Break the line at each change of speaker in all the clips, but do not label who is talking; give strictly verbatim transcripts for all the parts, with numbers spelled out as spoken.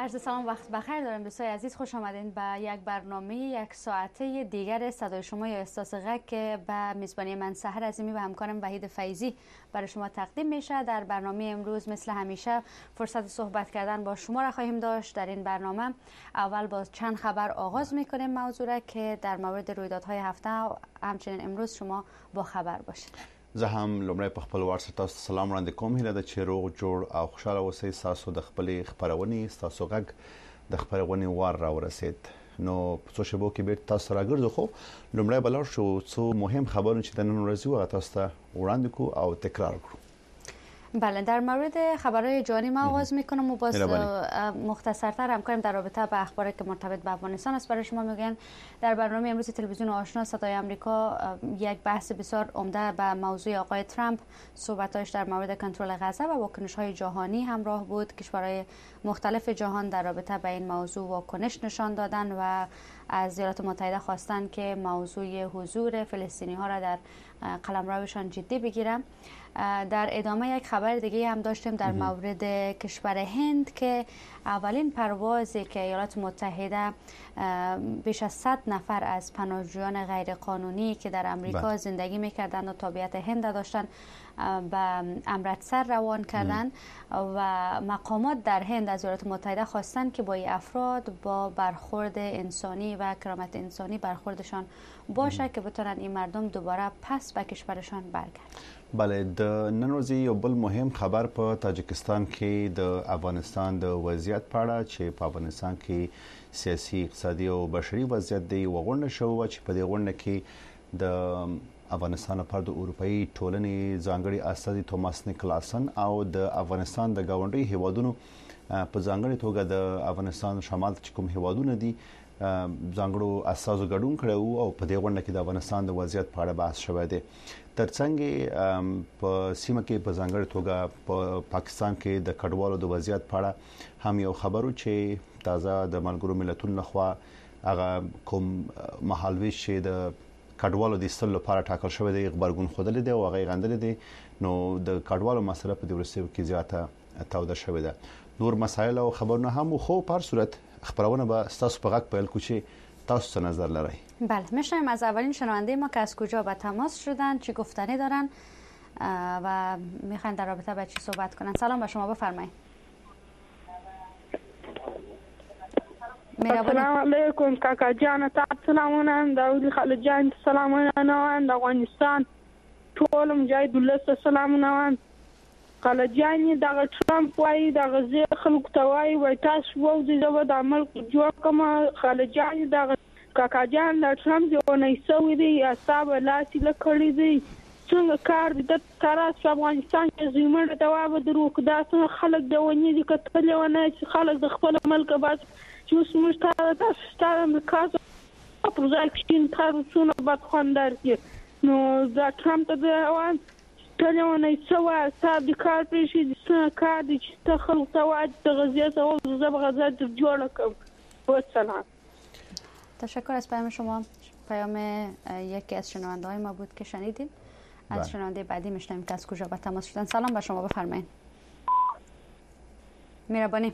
عرض سلام وقت بخیر دارم دوستای عزیز، خوش آمدین به یک برنامه یک ساعته دیگر صدای شما یا احساس غږ که به میزبانی من سحر عظیمی و همکارم وحید فیضی برای شما تقدیم میشه. در برنامه امروز مثل همیشه فرصت صحبت کردن با شما را خواهیم داشت. در این برنامه اول با چند خبر آغاز میکنیم موضوع را که در مورد رویدادهای هفته و همچنین امروز شما با خبر باشید.
زه هم لومړی په خپل وارسه تاسو سلام وړاندې کوم. هیله ده چې روغ جوړ او خوشاله اوسئ. تاسو د خپلې خبرونې تاسو غږ د خبرونې وار را ورسید. نو په څو شپو کې بیرته تاسو راګرځو. خو لومړی بلار شو څو مهم خبرونه چې د نن ورځې و تاسو ته وړاندې کو او تکرار کړو.
بله، در مورد خبرهای جهانی ما آغاز میکنم و باز مختصرتر هم کنیم در رابطه با اخباری که مرتبط به افغانستان است. برای شما میگن در برنامه امروز تلویزیون آشنا صدای آمریکا یک بحث بسیار عمده به موضوع آقای ترامپ، صحبتاش در مورد کنترل غزه و واکنش‌های جهانی همراه بود. کشورهای مختلف جهان در رابطه با این موضوع واکنش نشان دادن و از ایالات متحده خواستن که موضوع حضور فلسطینی ها را در قلمروشان جدی بگیرن. در ادامه یک خبر دیگه هم داشتیم در مورد کشور هند که اولین پروازی که ایالات متحده بیش از صد نفر از پناهجویان غیرقانونی که در امریکا زندگی میکردن و تابعیت هند داشتن به امرتسر روان کردن و مقامات در هند از ایالات متحده خواستن که با این افراد با برخورد انسانی و کرامت انسانی برخوردشان باشه که بتونن این مردم دوباره پس به کشورشان برگردن.
بله، د نن ورځې یو بل مهم خبر په تاجکستان کې د افغانستان د وضعیت په اړه چې په افغانستان کې سیاسي، اقتصادي او بشري وضعیت دی وغونډه شو چې په دې غونډه کې د افغانستان لپاره د اروپאי ټولنې ځانګړي استازي توماس نیکلاسن او د افغانستان د گاونډي هیوادونو په ځانګړي توګه د افغانستان شمال چې کوم هیوادونه دي ځانګړو استازو ګډون کړو او په دې غونډه کې د افغانستان د وضعیت په اړه بحث شوی دی. ترڅنګ په سیمه کې په ځانګړي توګه په پاکستان کې د کډوالو د وضعیت په اړه هم یو خبرو چې تازه د ملګرو ملتونو لخوا هغه کوم مهالويش چې د کډوالو د استل لپاره ټاکل شوی دی خبرګون خوده دی او هغه غندل دي. نو د کډوالو مسله په دې ورسې کې زیاته توده شوې ده. نور مسایل او خبرونه هم خو په هر صورت خبرونه به تاسو په غږ پیل کو چې تاسو څه نظر لرئ.
بله، میشنویم از اولین شنونده ما که از کجا به تماس شدن، چی گفتنی دارن و میخواین در رابطه با چی صحبت کنن. سلام به شما، بفرمایید.
السلام علیکم کاکا جان، تاسو سلامونه. داوود خالد جان سلامونه نوان. افغانستان ټول مجاهد ولس سلامونه. خالد جان دا ټرمپ وايي دا غزه خلکو ته وايي وای تاسو وو د زو د عمل جوړ کوم. خالد جان دا کاکا جان دا ټرمپ یو نه سوي دی حساب لاسي لکړی دی. څنګه کار د تراس افغانستان کې زموږ د جواب درو کدا څنګه خلک د ونی دي کتل ونه خلک د خپل ملک باز چې اوس موږ ته تاسو ستاره مکاز په ځای کې تاسو نه بد خوندار دي. نو دا ټرمپ ته وان تلونه سوا صاحب د کار پېښې د څنګه کار دي چې ته خلک ته واج د غزه او زب غزه جوړ کړم. و سلام.
تشکر از پیام شما. پیام یکی از شنونده های ما بود که شنیدین. از شنونده بعدی میشنویم که از کجا به تماس شدن. سلام به شما، بفرمایید. مهربانی.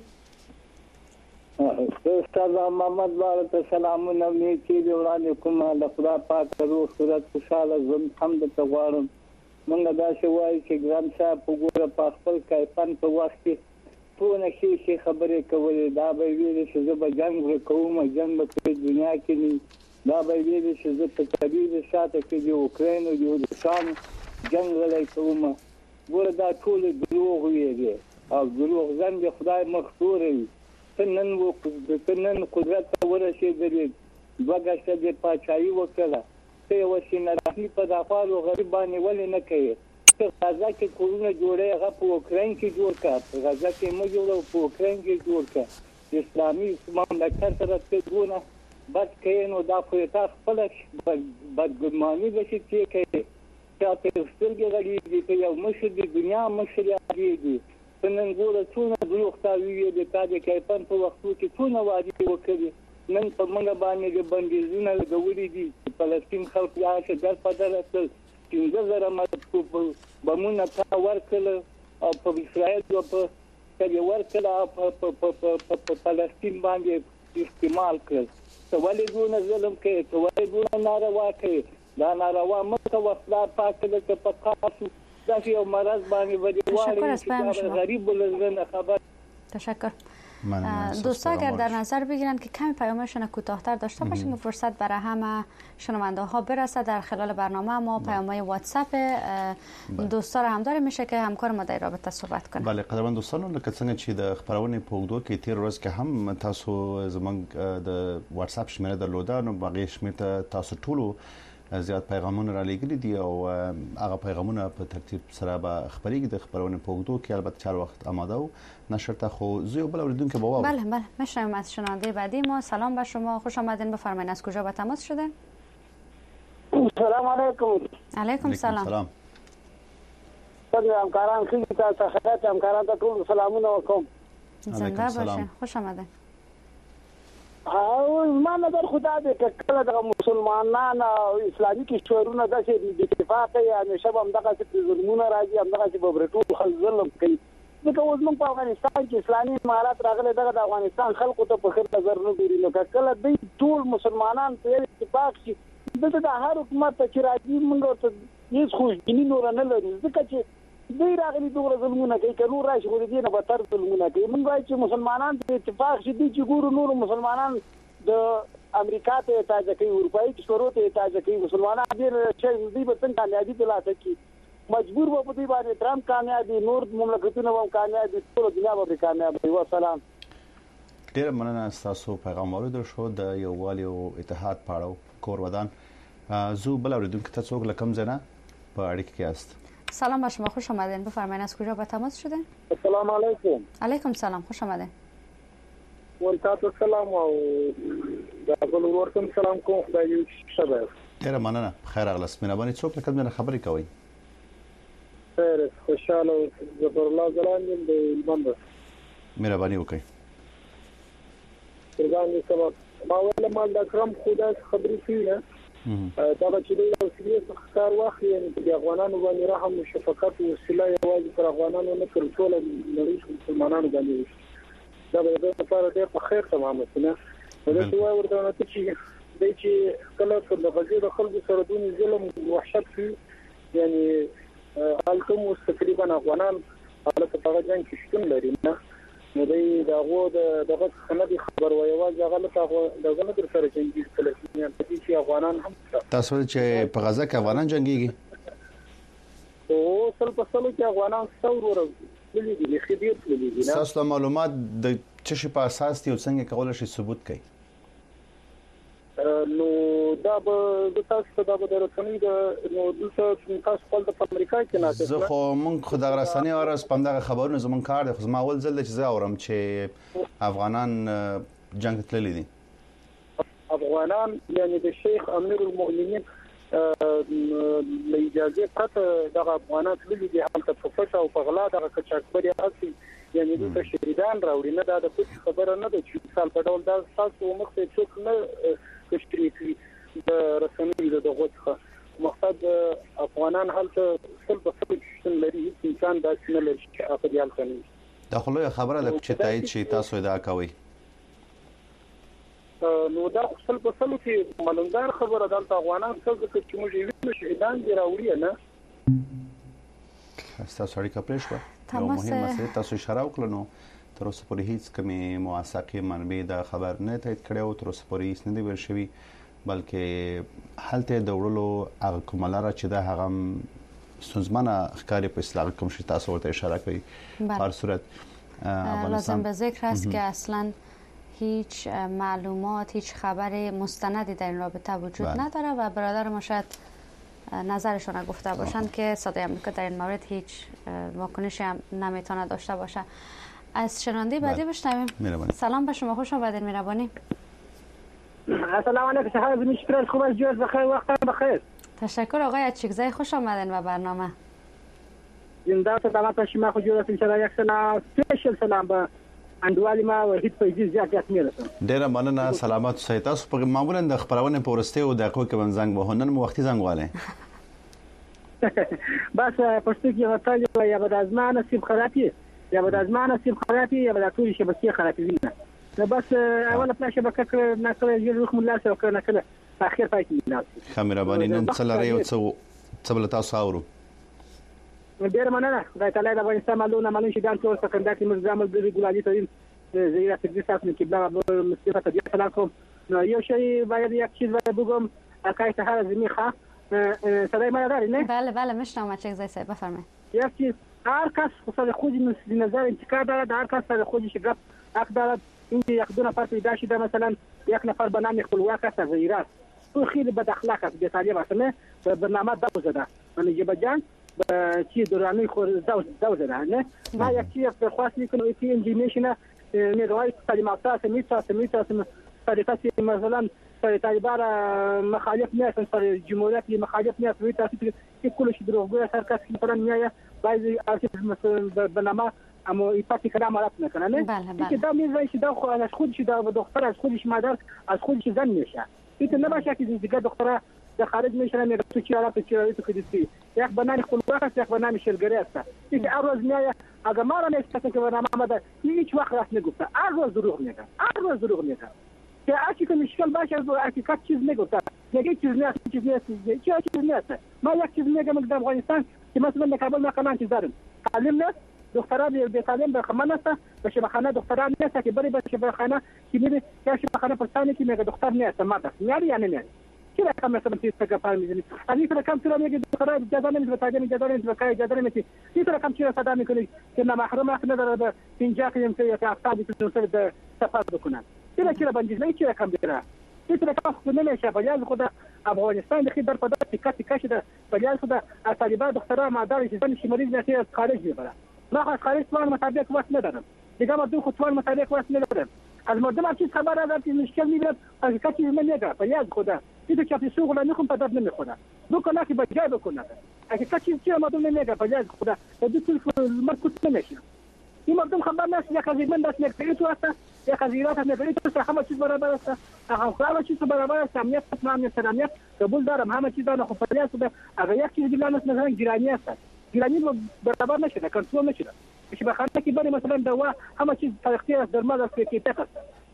استاد محمد بارک سلامونه نیکی دی وړاندې کومه د خدا پاک روح صورت خوشاله زم حمد ته غواړم. مونږ دا شی وایي چې ګرام صاحب وګوره په خپل کایپن په وخت کې ټول شي خبرې کولې. دا به ویل چې زه به جنگ وکوم، جنگ په دنیا کې نه. دا به ویل چې زه په طبيعي شاته کې د اوکرين او د روسانو جنگ لای کوم. ګوره دا ټول دروغ ویلي او دروغ ځان خدای مخصور وي. تنن وو تنن قدرت ورسېدلې وګښته د پاچاهي وکړه. ته وسینه راهي په دافالو غریبانه ولې نه کوي. ته غزا کې کورونه جوړه هغه په اوکرين کې جوړ کړه. غزا کې مو جوړه په اوکرين کې جوړ کړه. اسلامي مملکت سره ته ګونه بس کینو دا په تاسو خپل بدګماني بشي چې کوي. تاسو سترګې غړي دي یو مشر د دنیا مشر دی. نن ګوره څونه دروغ تا ویلي د کاږي کایپن په وختو کې څونه وادي وکړي. نن په موږ باندې د بندیزونه لګولې دي. فلسطین خلک یا چې در په درته څنګه زره مته بمونه تا ورکل او په اسرائیل او په چې ورکړه په فلسطین باندې استعمال کړ ته ولې ګونه ظلم کوي ته ولې ګونه ناروا کوي دا ناروا مکه وسلا پاتې ده په تاسو دا یو مرض باندې وړي غریب ولرنه خبر
تشکر. دوستا اگر در نظر بگیرند که کمی پیامشون کوتاه‌تر داشته باشیم که فرصت برای همه شنونده ها برسه در خلال برنامه ما پیام‌های واتساپ دوستا را هم داریم میشه که همکار ما در رابطه صحبت کنه.
بله قدرمن دوستانو لکه څنګه چې د خبرونه په وګړو کې تیر ورځ کې هم تاسو زمونږ د واتساپ شمیره درلوده نو باغې شمیره تاسو ټولو زیات پیغامونه را لګلي دي او هغه پیغامونه په ترتیب سره به خبرېږي د خبرونه په وګړو کې البته چار وخت آماده و نشرته خو زیو بل اوریدونکو با
بله بله میشنویم از شنونده بعدی ما. سلام به شما، خوش آمدین، بفرمایید از کجا به تماس شدین؟
سلام علیکم.
علیکم سلام.
سلام.
څنګه همکاران خیلی تاسو خیرات همکاران ته ټول سلامونه وکم.
زنده باشین، خوش آمدین.
او ما نظر خدا دې کله د مسلمانان او اسلامي کشورونو د اتفاق یا نشب هم دغه ظلمونه راځي هم دغه په برټو خل ظلم کوي ځکه اوس موږ په افغانستان کې اسلامي امارات راغلي دغه د افغانستان خلکو ته په خیر نظر نه ګوري نو کله دوی ټول مسلمانان په اتفاق شي دغه د هر حکومت چې راځي موږ ته هیڅ خوشبیني نور نه لري ځکه چې دوی راغلي دوه ظلمونه کوي که نور راشي خو دې نه بدتر ظلمونه کوي موږ وایو چې مسلمانان په اتفاق شي دي چې ګورو نور مسلمانان د امریکا ته تاجه کوي اروپایي کشورو ته تاجه کوي مسلمانان دې چې دوی به څنګه کامیابی ترلاسه کوي مجبور به په دې باندې ترامپ کامیابی نور مملکتونه هم کامیابی ټول دنیا به کامیابی و سلام.
ډیر مننه تاسو پیغام ورته شو د یووالي او اتحاد پاړو کور ودان زو بل اوریدونکو ته څوک لکم زنه په اړیکه کې است.
سلام به شما، خوش آمدین، بفرمایید از کجا به تماس شدین؟
السلام علیکم.
علیکم سلام، خوش آمدین.
ورته سلام او د بل ورته سلام کوم خدای دې شبه.
ډیر مننه، خیر اغلس مهرباني څوک لکم زنه خبرې کوي.
خیر خوشاله زبر الله زلان دې بند.
مهرباني وکړئ.
څنګه سبا ما ولا مال د کرم خدای خبرې کیه دا چې د سیاسي ښکار واخلي د افغانانو باندې رحم او شفقت او وسیله یوازې پر افغانانو نه تر ټولو نړۍ مسلمانانو باندې دا به د لپاره ډېر په خیر تمامه نه دا څه وایي ورته نه چې د چې کله په دغه د خلکو سره دونی ظلم وحشت شي یعنی الکم تقریبا افغانان حالت په جنګ کې شتون لري نه نو دا غو دغه خنډي خبر وایي واځه غلط هغه دغه در سره جنګي فلسطینیان په دې چې افغانان هم
تاسو چې په غزه کې افغانان جنگيږي
او سل په سلو کې افغانان څور ور لې دي خبير لې دي
تاسو معلومات د چشي په اساس دي او څنګه کولای شي ثبوت کړي
نو دا به د تاسو د بدرسنی د نو دلته تاسو خپل د امریکا کې نه
زه خو مونږ خو د رسنۍ اورس په دغه خبرونه زمون کار د خو ما اول ځل چې زه اورم چې افغانان جنگ تللی دي
افغانان یعنی د شیخ امیر المؤمنین له اجازه پرته د افغانان تللی دي حالت په فشا او په غلا د کچاکبري اصلي یعنی د شهیدان راوړي نه دا د خبره نه ده چې مثال په ډول دا تاسو مخته څوک نه کشتري د رسنۍ د دغه مقصد افغانان هلته خپل په څیر لري انسان د اسنه لري چې اقدیال کوي
دا خو له خبره د چې تایید شي تاسو ادعا کوي
نو دا خپل په څیر کې ملنګار خبره د افغانان څخه چې موږ یې شهیدان دی راوړي نه
تاسو اړیکه پرې شو نو مهمه مسله تاسو اشاره وکړنو تر اوسه پورې هیڅ کمی موثقه منبع دا خبر نه تایید کړي او تر اوسه پورې هیڅ نه دی ورشوي بلکې حالته د وړلو هغه کوملاره چې دا هغه سنځمنه ښکاری په اصلاح کوم شي تاسو ورته اشاره کوي هر صورت
لازم به ذکر است که اصلا هیچ معلومات هیچ خبر مستندی در این رابطه وجود بله. نداره و برادر ما شاید نظرشون گفته باشند که صدای آمریکا در این مورد هیچ واکنشی هم نمیتونه داشته باشه. از شنونده بعدی بشنویم. سلام به شما، خوش آمدید مهربانی.
السلام علیکم صاحب مشکل خوب از جوز بخیر وقت بخیر.
تشکر آقای اچکزی، خوش آمدین به برنامه.
زنده سلامت شما خو جوړ ان شاء الله یک سلام سپیشل سلام به انډوالي ما وحید فیضی زیات میرسم.
ډیر مننه سلامات اوسئ. تاسو په معمولا د خبرونه په ورسته او دغه کې زنګ وهنن مو وختي زنګ واله.
بس پښتو کې وتالی یا بعد از ما نصیب خرابی یا به د زما نصیب خراب یا به د ټولې شبکې خرابوي نه بس اوله پلا شبکه کړه نه کړه یو رقم لا سره کړه نه کړه په اخر پای کې نه
خمیربانی نن څه لري او څه څه بل تاسو اورو
ډیر مننه خدای تعالی د افغانستان معلومه معلوم شي دا ټول سکندات مزامل د ریګولاري ترين زیرا تدریس تاسو کې بلا مستفاده طبيعه سلام کوم یو شی باید یک چیز باید بگم اکای هر زمین خواه صدای من داری نه؟
بله بله میشنوم چه چیزی صاحب بفرمایید.
یک چیز هر کس خود خودی نظر انتقاد دارد، هر کس خود خودش گپ حق دارد. این یک دو نفر پیدا شده مثلا یک نفر به نام خلوق است از ایران تو خیلی بد اخلاق است، بی‌تعلیم است. نه برنامه دو زده من جیب جان چی دورانی خود دو دو زده نه ما یک چیز درخواست میکنم که انجینیشن میروای تعلیمات است میتواست میتواست طریقه مثلا طالبان مخالف نیستن سر جمهوریت مخالف نیست وی تاسو که کلش دروغگوی سرکس که مثلا میایه بعضی مثلا برنامه اما ایپاتی کلام عرب نکنه نه که دا میزه که دا از خودش دا دختر از خودش مادر از خودش زن میشه این نباشه که دیگه دختره در خارج میشن میگه تو چی عرب چی تو کدیسی یک بنان خلوق است یک بنان شلگری است این هر روز میایه اگر ما را نشته که برنامه آمده هیچ وقت راست نگفته هر روز دروغ میگه هر روز دروغ میگه که اگه که مشکل باشه از حقیقت چیز نگفته میگه چیز نیست چیز نیست چی چیز نیست ما یک چیز میگم در افغانستان که مثلا در کابل ما قانون چیز داریم تعلیم نیست دختران به تعلیم به خانه است به شبخانه دختران نیست که بری به شبخانه که میره که شبخانه پرستانی که میگه دختر نیست مرد است میاری یا نه چرا کم مثلا چیز تک پای میزنی از طرف کم چرا میگه دختران اجازه نمیده تعلیم اجازه نمیده که اجازه نمیده این طرف کم چرا صدا میکنه که نه محروم است نداره به اینجا که میگه که افرادی که سر سفر بکنن چرا چرا بندیز نه چرا کم بیره این طرف کم نمیشه باید خود افغانستان دخی در پدا تکات تکاش ده باید خود از طالبان دختران مادر چیزانی شمالی نشی از خارج میبره ما از خارج توان مطابق واسه ندارم دیگه ما دو خود توان مطابق واسه ندارم از مردم هر چیز خبر ندارم که مشکل میاد از کسی نمیگه باید خدا این که سوق ولا نخون پدر نمیخونه دو کنه که بجای بکنه اگه کسی چی مردم نمیگه باید خدا دو تل مرکوت نمیشه این مردم خبر نست یک از من دست یک تو است یک از ایران هم نمیشه تو همه چیز برابر است همه چیز برابر است امنیت تمام سلامت قبول دارم همه چیز دارم خب فریاد شده اگه یک چیز دیگه است مثلا گرانی است گرانی برابر نشده کنترل نشده میشه بخاطر که برای مثلا دوا همه چیز اختیار درمان است که تکست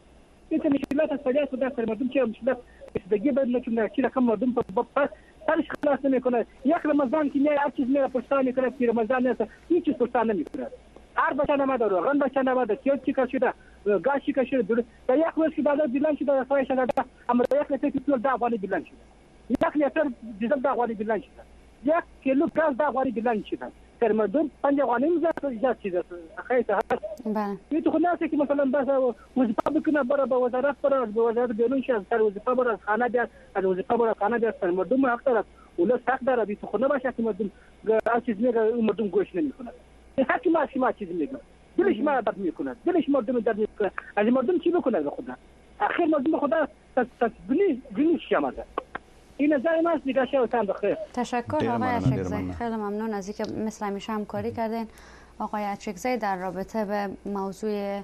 این مشکلات است فریاد شده سر مردم چه مشکلات استفاده بدن که چی رقم مردم په سرش خلاص نمیکنه یک رمضان که میای هر چیز میره پرستان میکنه که رمضان است هیچ چیز پرستان نمیکنه هر بچه نماده رو غن بچه نماده کیوت چیکار شده گاز چیکار شده در یک روز که بعد بیلان شده فایش شده اما در یک لیتر پیترول ده افغانی بیلان شده یک لیتر دیزل ده افغانی بیلان شده یک کیلو گاز ده افغانی بیلان شده در مردم پنج افغانی میزد ایجاد شده خیلی هست این تو خلاصه که مثلا بس وظیفه بکنه برای به وزارت برای به وزارت بیرون شه سر وظیفه برای خانه بیاد از وظیفه برای خانه بیاد سر مردم حق داره ولی حق داره بی تو خونه باشه که مردم هر چیز میگه مردم گوش نمیکنه حتی ما شما چیز میگه دلش ما درد میکنه دلش مردم درد میکنه از مردم چی بکنه به خدا اخیر مردم خدا تسبنی دینش شماده این نظر من است دیگه شما بخیر
تشکر آقای اچکزی خیلی ممنون از اینکه مثل همیشه همکاری کردین آقای اچکزی در رابطه به موضوع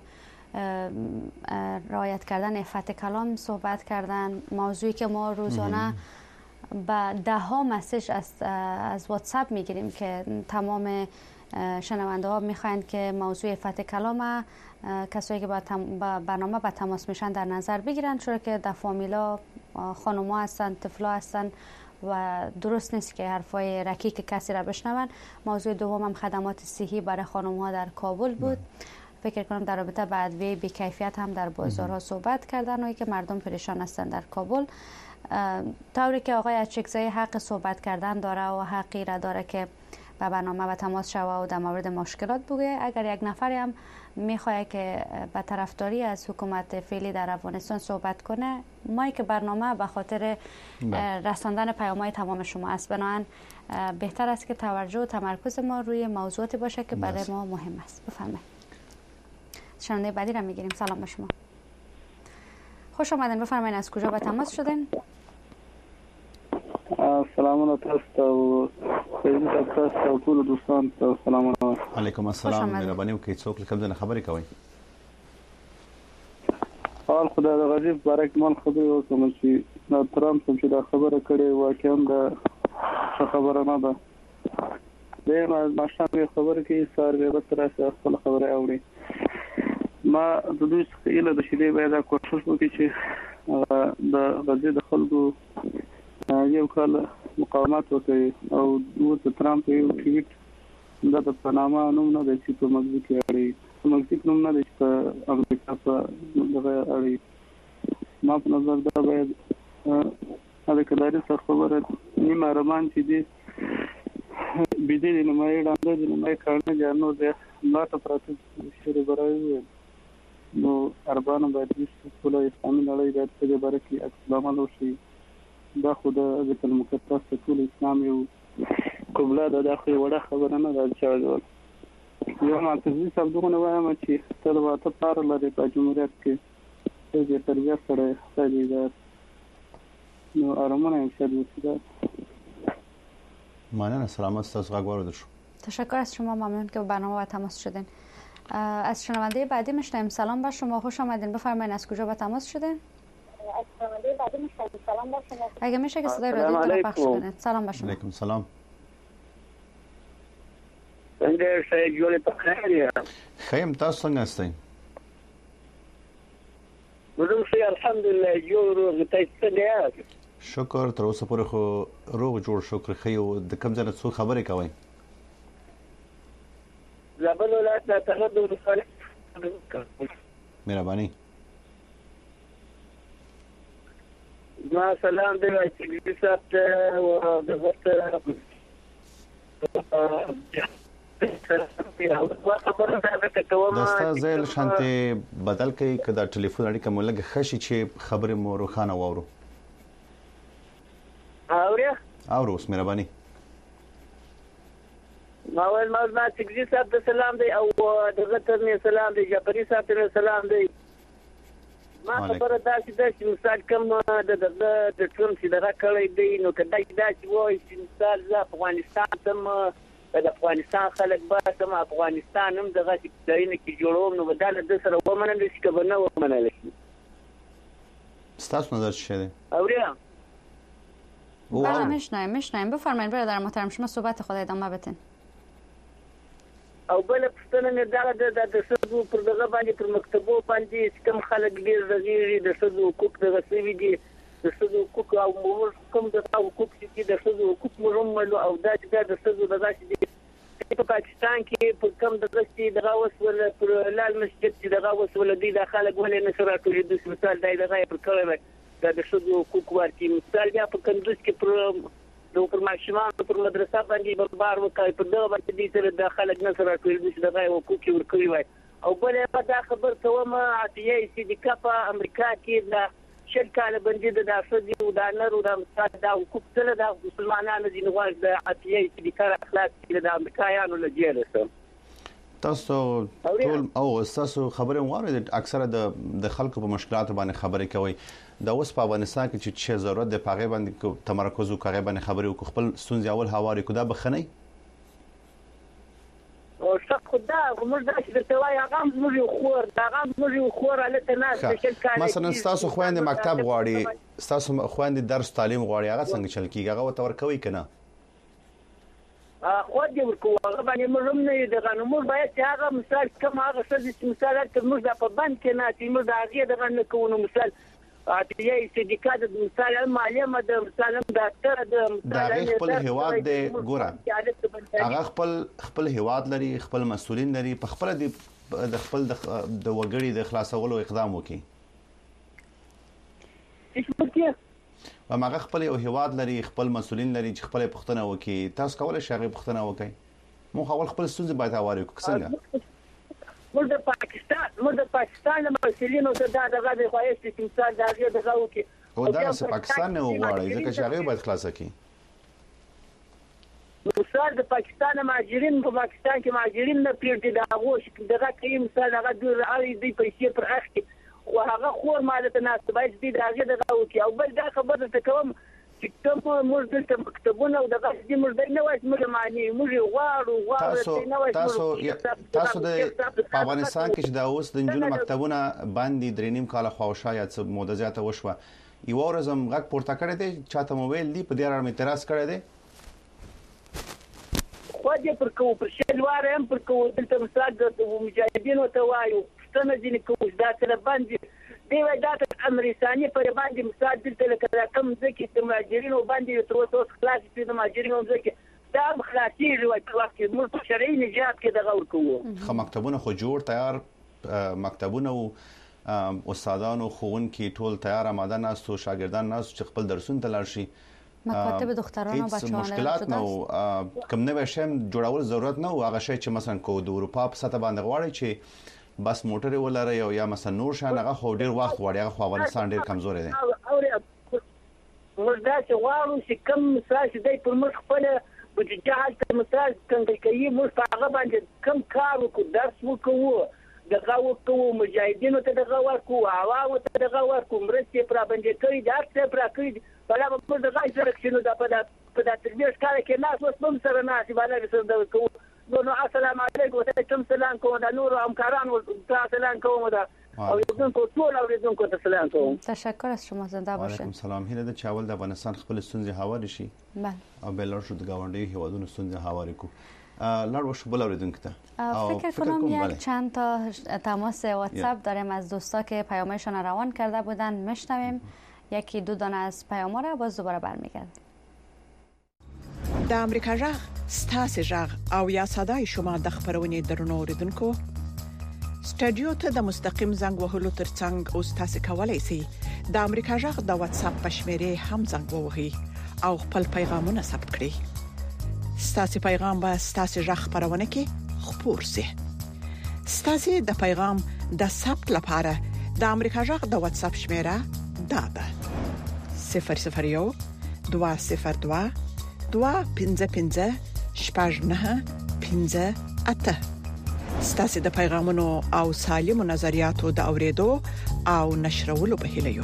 رعایت کردن عفت کلام صحبت کردن موضوعی که ما روزانه با ده ها مسیج از از واتساپ میگیریم که تمام شنونده ها میخواین که موضوع عفت کلام کسایی که با, با برنامه با تماس میشن در نظر بگیرن چون که در فامیلا خانوما هستن طفلا هستن و درست نیست که حرفای رکیک کسی را بشنون. موضوع دوم هم خدمات صحی برای خانم ها در کابل بود. فکر کنم در رابطه با ادویه بی‌کیفیت هم در بازارها صحبت کردن و که مردم پریشان هستن در کابل. طوری که آقای اچکزی حق صحبت کردن داره و حقی را داره که به برنامه و تماس شوه و در مورد مشکلات بگه. اگر یک نفری هم میخواد که به طرفداری از حکومت فعلی در افغانستان صحبت کنه، ما که برنامه به خاطر رساندن پیام‌های تمام شما است، بنابراین بهتر است که توجه و تمرکز ما روی موضوعاتی باشه که برای ما مهم است. بفرمایید. شنونده بعدی را میگیریم. سلام به شما. خوش آمدین. بفرمایید از کجا به تماس شدین؟
سلام علیکم تاسو خیلی تاسو ټول دوستان ته سلام
علیکم السلام مهرباني وکړئ څوک کوم ځای خبرې کوي؟
حال خدای د غریب بارک مال خبرې وکم چې نو ترام چې دا خبره کړې واقعا دا خبره نه ده د ما شامل خبر کې سار به بس راځه خپل خبره اوري ما د دوی څخه اله د شیدې باید کوشش وکړي چې د غزې د خلکو یو کال مقاومت وکړي او د ترامپ یو ټویټ دا د پناما نوم نه د چې په مکسیکو کې اړي مکسیکو نوم نه د په امریکا په دغه اړي ما په نظر دا باید هغه کډاري څخه خبره نیمه روان چې دي بيدې نه مې وړاندې نه مې کارنه جانو ده لا ته پراته شری برای نو اربانو باید د ټول اسلامي نړۍ د دې باره کې اقدامات وشي دا خو د ذکر مقدس ټول اسلام یو قبله ده د اخري وړه خبره نه ده چې یو ماته څه دغه وایم چې تل واته پار لري په جمهوریت کې د تربیت سره ستاسو نو ارمانه یې شاید وسیده
مانن سلامت تاسو غواړم درشو
تشکر از شما ممنون که به برنامه با تماس شدین از شنونده بعدی میشنویم سلام بر شما خوش آمدین بفرمایید از کجا با تماس شدین
از شنونده بعدی میشنویم سلام بر شما
اگه میشه که صدای رادیو رو پخش کنید سلام بر شما
علیکم سلام
څنګه سید جوړ په خیر یا
خیم تاسو څنګه هستئ
زه سي الحمدلله جوړ غته څنګه
شکر تر اوسه پورې خو روغ جوړ شکر خيو د کم ځله څو خبرې کوي
زبل ولایت لا تغدو بصالح
مهرباني
ما سلام دی چې سات او د وخت
دستا زیل شانته بدل کوي کدا ټلیفون اړیکه مولګ خشي چې خبره مو روخانه وورو
اوریا
اورو اوس مهرباني
ماول ما تګزي صاحب سلام دی او دغه ته سلام دی جعفري صاحب ته سلام دی ما خبره دا چې د مثال کوم د د ټرم چې دغه کړی دی نو کدا دا چې وایي چې مثال ز افغانستان تم د افغانستان خلک به تم افغانستان هم دغه چې داینه کې جوړوم نو بدل د سره ومنل شي کبه نه ومنل شي
ستاسو نظر څه دی
اوریا
بله میشنویم میشنویم بفرمایید برادر محترم شما صحبت خود ادامه بدین
او بل پښتنه نه دا د د سدو پر دغه باندې پر مکتبو باندې کوم خلک ډیر رغیږي د سدو حقوق دغه سوي دي د سدو حقوق او مور کوم د حقوق چې د سدو حقوق مرملو او دا چې د سدو دغه چې په پاکستان کې په کوم دغه چې دغه وسول پر لال مسجد چې دغه وسول دي د خلک ولې نه سره ټول د مثال دای دغه پر کړی دا د سدو حقوق ورته مثال بیا په کندوز کې پر د پر ماشومان پر مدرسه باندې بمبار وکړي په دغه باندې دي چې د خلک نه سره ټول د دغه حقوق ورکړي وای او بل دا خبر ته ما عطیه چې د کاپا امریکا کې د شل کال باندې د داسدي او د نرو د مثال د حقوق سره د مسلمانانو د نواز د عطیه چې د کار اخلاق کې د امریکایانو له جیل سره
تاسو ټول او تاسو خبره واره اکثره د د خلکو په مشکلات باندې خبرې کوي دا اوس په افغانستان کې چې څه ضرورت د پاغه باندې تمرکز وکړي باندې خبرې وکړي خپل سنځ اول حواله کو دا بخنی
او څه خدا موږ دا چې ته وای هغه موږ خور دا هغه موږ خور الته نه شکل کار
مثلا تاسو خويند مکتب غواړي تاسو خويند درس تعلیم غواړي هغه څنګه چل کیږي هغه تور کوي کنه
خو دې ورکو هغه باندې موږ نه دغه نو موږ باید هغه مثال کوم هغه څه چې مثال ته موږ په بند کې نه چې موږ هغه دغه نه کوو مثال اټیه سندیکات د مثال معلومه د مثال د اکثر د مثال
خپل هواد د ګورا هغه خپل خپل هواد لري خپل مسولین لري په خپل د خپل د وګړي د خلاصولو اقدام وکړي و ماغه خپل یو هواد لري خپل مسولین لري چې خپل پښتنه وکي تاسو کولای شئ هغه پښتنه وکي مو خپل خپل ستونزې باید اواري کو څنګه
موږ د پاکستان موږ د پاکستان مسولینو ته دا دغه د خوایست چې مثال دا غي دغه وکي
او دا چې پاکستان نه وغواړي ځکه چې هغه باید خلاص کړي
مثال د پاکستان مهاجرین په پاکستان کې مهاجرین نه پیړدي دا غوښ دغه کوي مثال هغه د اړې دی پیسې پر اخته خو هغه خور مالته نه باید دې دغه دغه وکي او بل دا خبره ته کوم چې کوم موږ د مکتبونو او دغه دې موږ نه وایي موږ معنی موږ غواړو غواړو
نه وایي تاسو تاسو د افغانستان کې چې دا اوس د جنونو مکتبونه باندې درینیم کال خواوشا یا څه مودزیاته وشوه یو ورځم غږ پورته کړی دی چاته موبایل دی په دې اړه اعتراض کړی دی
خو
دې پر کوو پر شلوار هم پر کوو دلته مثال د مجاهدینو ته وایو پوښتنه ځینې کوو دا طالبان دي دی وایي دا امریکاني پر باندې مثال دلته لکه دا کوم ځکه د مهاجرینو باندې تر اوسه خلاص شي د مهاجرینو ځکه دا خلاصېږي وایي په وخت کې موږ په شرعي نجات کې دغه ورکوو.
ښه مکتبونه خو جوړ تیار مکتبونه او استادانو ښوونکي ټول تیار آماده ناستو شاګردان ناستو چې خپل درسونه ته لاړ شي
مکاتب دخترانو بچه‌ها
مشکلات نو کوم نوې شی جوړول ضرورت نه و هغه شی چې مثلا کو د اروپا په سطح باندې غواړي چې بس موټر ولري او یا مثلا نور شان هغه خو ډیر وخت غواړي هغه خو افغانستان ډیر کمزور دی.
موږ دا چې غواړو چې کوم مثال چې دی پر موږ خپل بجهال ته مثال څنګه کوي موږ په هغه باندې کوم کار وکړو درس وکړو دغه وکړو مجاهدینو ته دغه ورکړو هوا ته دغه ورکړو مرستې پر باندې کوي دا څه پر کوي بلا په دغه ځای کې نو دا په په د تربیه کار کې ناس اوس هم سره ناس باندې سره دا کوو نو السلام علیکم وعلیکم السلام کوم دا نور همکارانو سلام کوم دا او یوونکو ټول اوریدونکو ته سلام کوم.
تشکر از شما زنده باشید.
وعلیکم السلام. هیله د چاول د افغانستان خپل ستونزې هواري شي.
بله.
او بل شو د گاونډي هیوادونو ستونزې هواري کو. لاړ وش بل اوریدونکو ته.
فکر کنم یک چند تا تماس واتساپ داریم از دوستا که پیامشون روان کرده بودن میشنویم. یکی دو دانه از پیام را باز دوباره برمیگردیم.
د امریکا جغ ستاسو جغ او یا صداي شما د خبرونې درنو اوریدونکو سټډیو ته د مستقیم زنګ وهلو ترڅنګ او تاسو کولای شئ د امریکا جغ د واتساپ په شمیرې هم زنګ ووهئ او خپل پیغامونه ثبت کړئ. ستاسو پیغام به ستاسو جغ خبرونه کې خپور شي. ستاسو د پیغام د ثبت لپاره د امریکا جغ د واتساپ شمیره دا ده صفر صفر یو دوه صفر دوه دوه پنځه پنځه شپږ نه پنځه اته. ستاسو د پیغامونو او سالمو نظریاتو د اوریدو او نشرولو په هیله یو.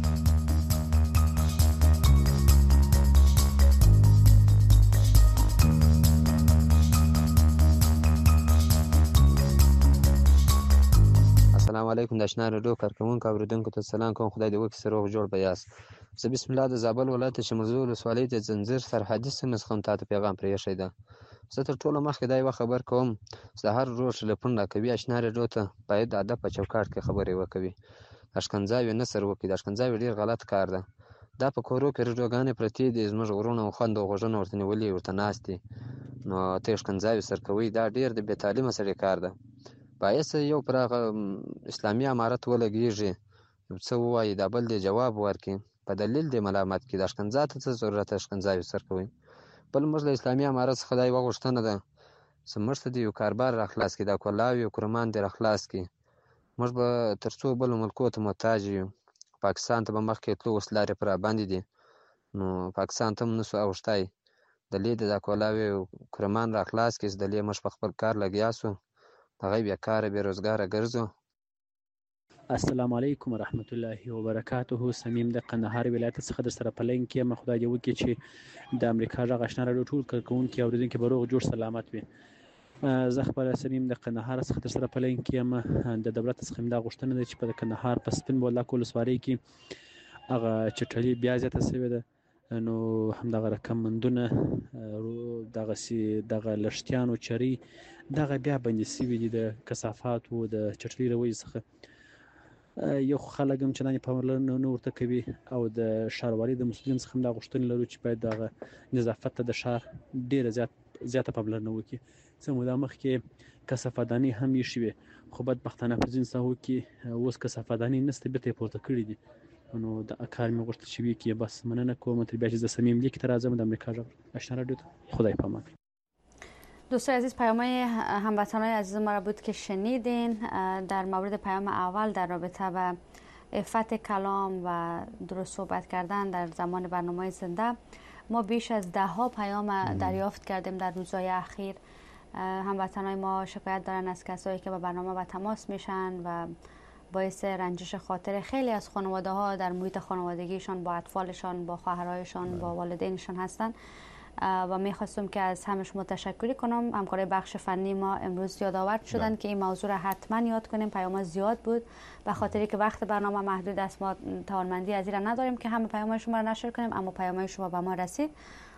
السلام علیکم د آشنا رادیو کارکونکو اوریدونکو ته سلام کوم. خدای دې وکړي سروغ جوړ بیاس. زه بسم الله د زابل ولایت شمرزو ولسوالۍ د زنجیر سرحدي سیمه څخه تاسو پیغام پرې شي دا. زه تر ټولو مخکې دا یو خبر کوم چې هر روز ټلیفون راکوي آشنا رادیو ته باید د ادب په چوکاټ کې خبرې وکوي. اشکنځاوي نه سر وکړي. اشکنځاوي ډیر غلط کار ده. دا په کورو کې رادیوګانې پرتی دي زموږ غرونه او خوند او غوژن ورته نیولې ورته ناشتي نو ته اشکنځاوي سر کوي دا ډیر د بې تعلیمه سړي کار ده. باید یو پر اسلامي امارت ولګیږي څه وایي دا بل دی جواب ورکړي په دلیل د ملامت کې د اشکنځا ته ضرورت اشکنځاوي سر کوي. بل موږ د اسلامي امارت څخه دا یو غوښتنه ده چې موږ ته د یو کاربار راخلاص کړي دا کولاوي او کرمان دې راخلاص کړي. موږ به تر څو بل ملکو ته محتاج یو. پاکستان ته به مخکې تلو اوس لارې پر باندې دي نو پاکستان ته هم نسو اوښتی د لې د دا کولاوي او کرمان راخلاص کړي د لې موږ په خپل کار لګیا سو هغه بیا کار بې روزګاره ګرځو.
السلام علیکم ورحمت الله وبرکاته. سمیم د قندهار ولایت څخه در سره په لینک کې خدای دې وکړي چې د امریکا جغ آشنا رادیو ټول کارکونکي اوریدونکي به روغ جوړ سلامت وي. زه خبره سمیم د قندهار څخه در سره په لینک کې د دولت څخه دا غوښتنه ده چې په کندهار په سپین بولدک ولسوالۍ کې هغه چټلي بیا زیاته شوې ده نو همدغه رقم مندونه دغه سي دغه لښتیانو چري دغه بیا باندې سوي دي د کثافاتو د چټلي روي څخه یو خلک هم چندانې پاملرنه نه ورته کوي او د ښاروالۍ د مسؤلین څخه هم دا غوښتنې لرو چې باید دغه نظافت ته د ښار ډېره زیات زیاته پاملرنه وکړي. څه موده مخکې کثافهدانۍ هم ایښې وې خو بدبختانه په ځینو ساحو کې اوس کثافهدانۍ نشته بېرته یې پورته کړي دي نو د کار مې غوښتل چې وکړي بس مننه کوم. تر بیا چې زه صمیم لیک ته راځم د امریکا جغ آشنا رادیو ته خدای پامان.
دوستان عزیز پیام‌های هموطنان عزیز ما را بود که شنیدین در مورد پیام اول در رابطه با عفت کلام و درست صحبت کردن در زمان برنامه زنده. ما بیش از ده ها پیام دریافت کردیم در روزهای اخیر. هموطنان ما شکایت دارن از کسایی که با برنامه با تماس میشن و باعث رنجش خاطر خیلی از خانواده ها در محیط خانوادگیشان با اطفالشان با خواهرایشان با والدینشان هستن و میخواستم که از همه شما تشکر کنم. همکارای بخش فنی ما امروز یادآور شدن که این موضوع را حتما یاد کنیم. پیام زیاد بود به خاطری که وقت برنامه محدود است ما توانمندی از این را نداریم که همه پیام شما را نشر کنیم اما پیام شما به ما رسید.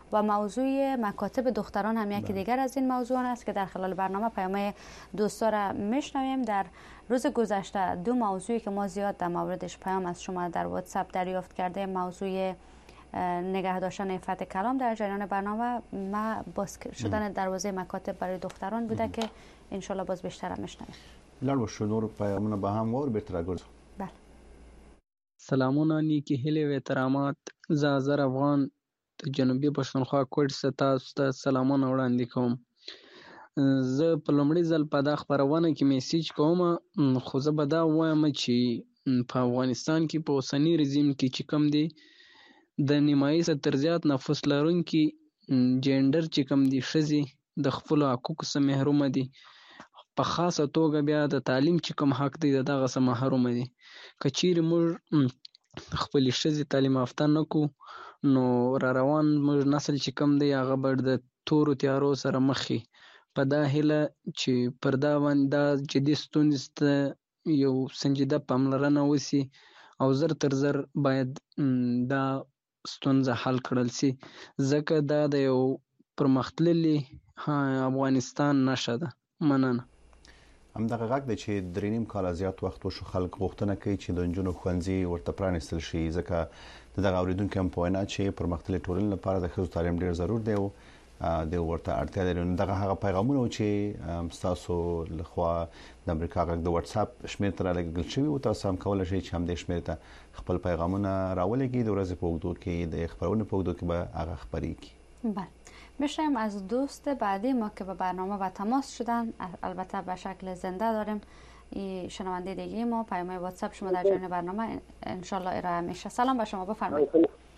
و موضوع مکاتب دختران هم یکی دیگر از این موضوعان است که در خلال برنامه پیام دوستا را میشنویم. در روز گذشته دو موضوعی که ما زیاد در موردش پیام از شما در واتساپ دریافت کرده، موضوع نگه داشتن عفت کلام در جریان برنامه، ما باز شدن دروازه مکاتب برای دختران بوده که انشالله باز بیشتر میشنویم.
لړ شنور پیامونه به هم ور بیرته راګرځو.
بله.
سلامونه، نیکی هیلې و احترامات. زه ازر افغان د جنوبي پښتونخوا کوټ څخه تاسو ته سلامونه وړاندې کوم. زه په لومړي ځل په دا خپرونه کې میسیج کوم، خو زه به دا وایم چې په افغانستان کې په اوسني رژیم کې چې کوم دی د نیمایي تر زیات نفوس لرونکي جینډر چې کوم دي ښځې د خپلو حقوقو څخه محرومه دي. په خاصه توګه بیا د تعلیم چې کوم حق دی د دغه څخه محرومه دي. که چیرې موږ خپلې ښځې تعلیم یافته نه کړو نو را روان موږ نسل چې کوم دی هغه به د تورو تیارو سره مخ شي. په دا هیله چې پر دا باندې دا جدي ستونزې ته یو سنجیده پاملرنه وشي او زر تر زر باید دا ستونزه حل کړل شي، ځکه دا د یو پرمختللي افغانستان نښه ده. مننه.
همدغه غږ دی چې درې نیم کاله زیات وخت وشو خلک غوښتنه کوي چې د نجونو ښوونځي ورته پرانیستل شي، ځکه د دغه اورېدونکو هم په وینا چې پرمختللي ټولنې لپاره د ښځو تعلیم ډېر ضرور دی او د ورته اړتیا لري. نو دغه هغه پیغامونه چې ستاسو لخوا د امریکا غږ د واتساپ شمېر ته رالیږل شوي و، تاسو هم کولی شئ چې همدې شمېر ته خپل پیغامونه راولېږئ. د ورځې په اوږدو کې د خپرونې په اوږدو کې به هغه خپریږي.
بله. میشنویم از دوست بعدی ما که به برنامه و تماس شدن، البته به شکل زنده داریم. این شنونده دیگه ما پیام واتساپ شما در جریان برنامه انشالله ارائه میشه. سلام به شما، بفرمایید.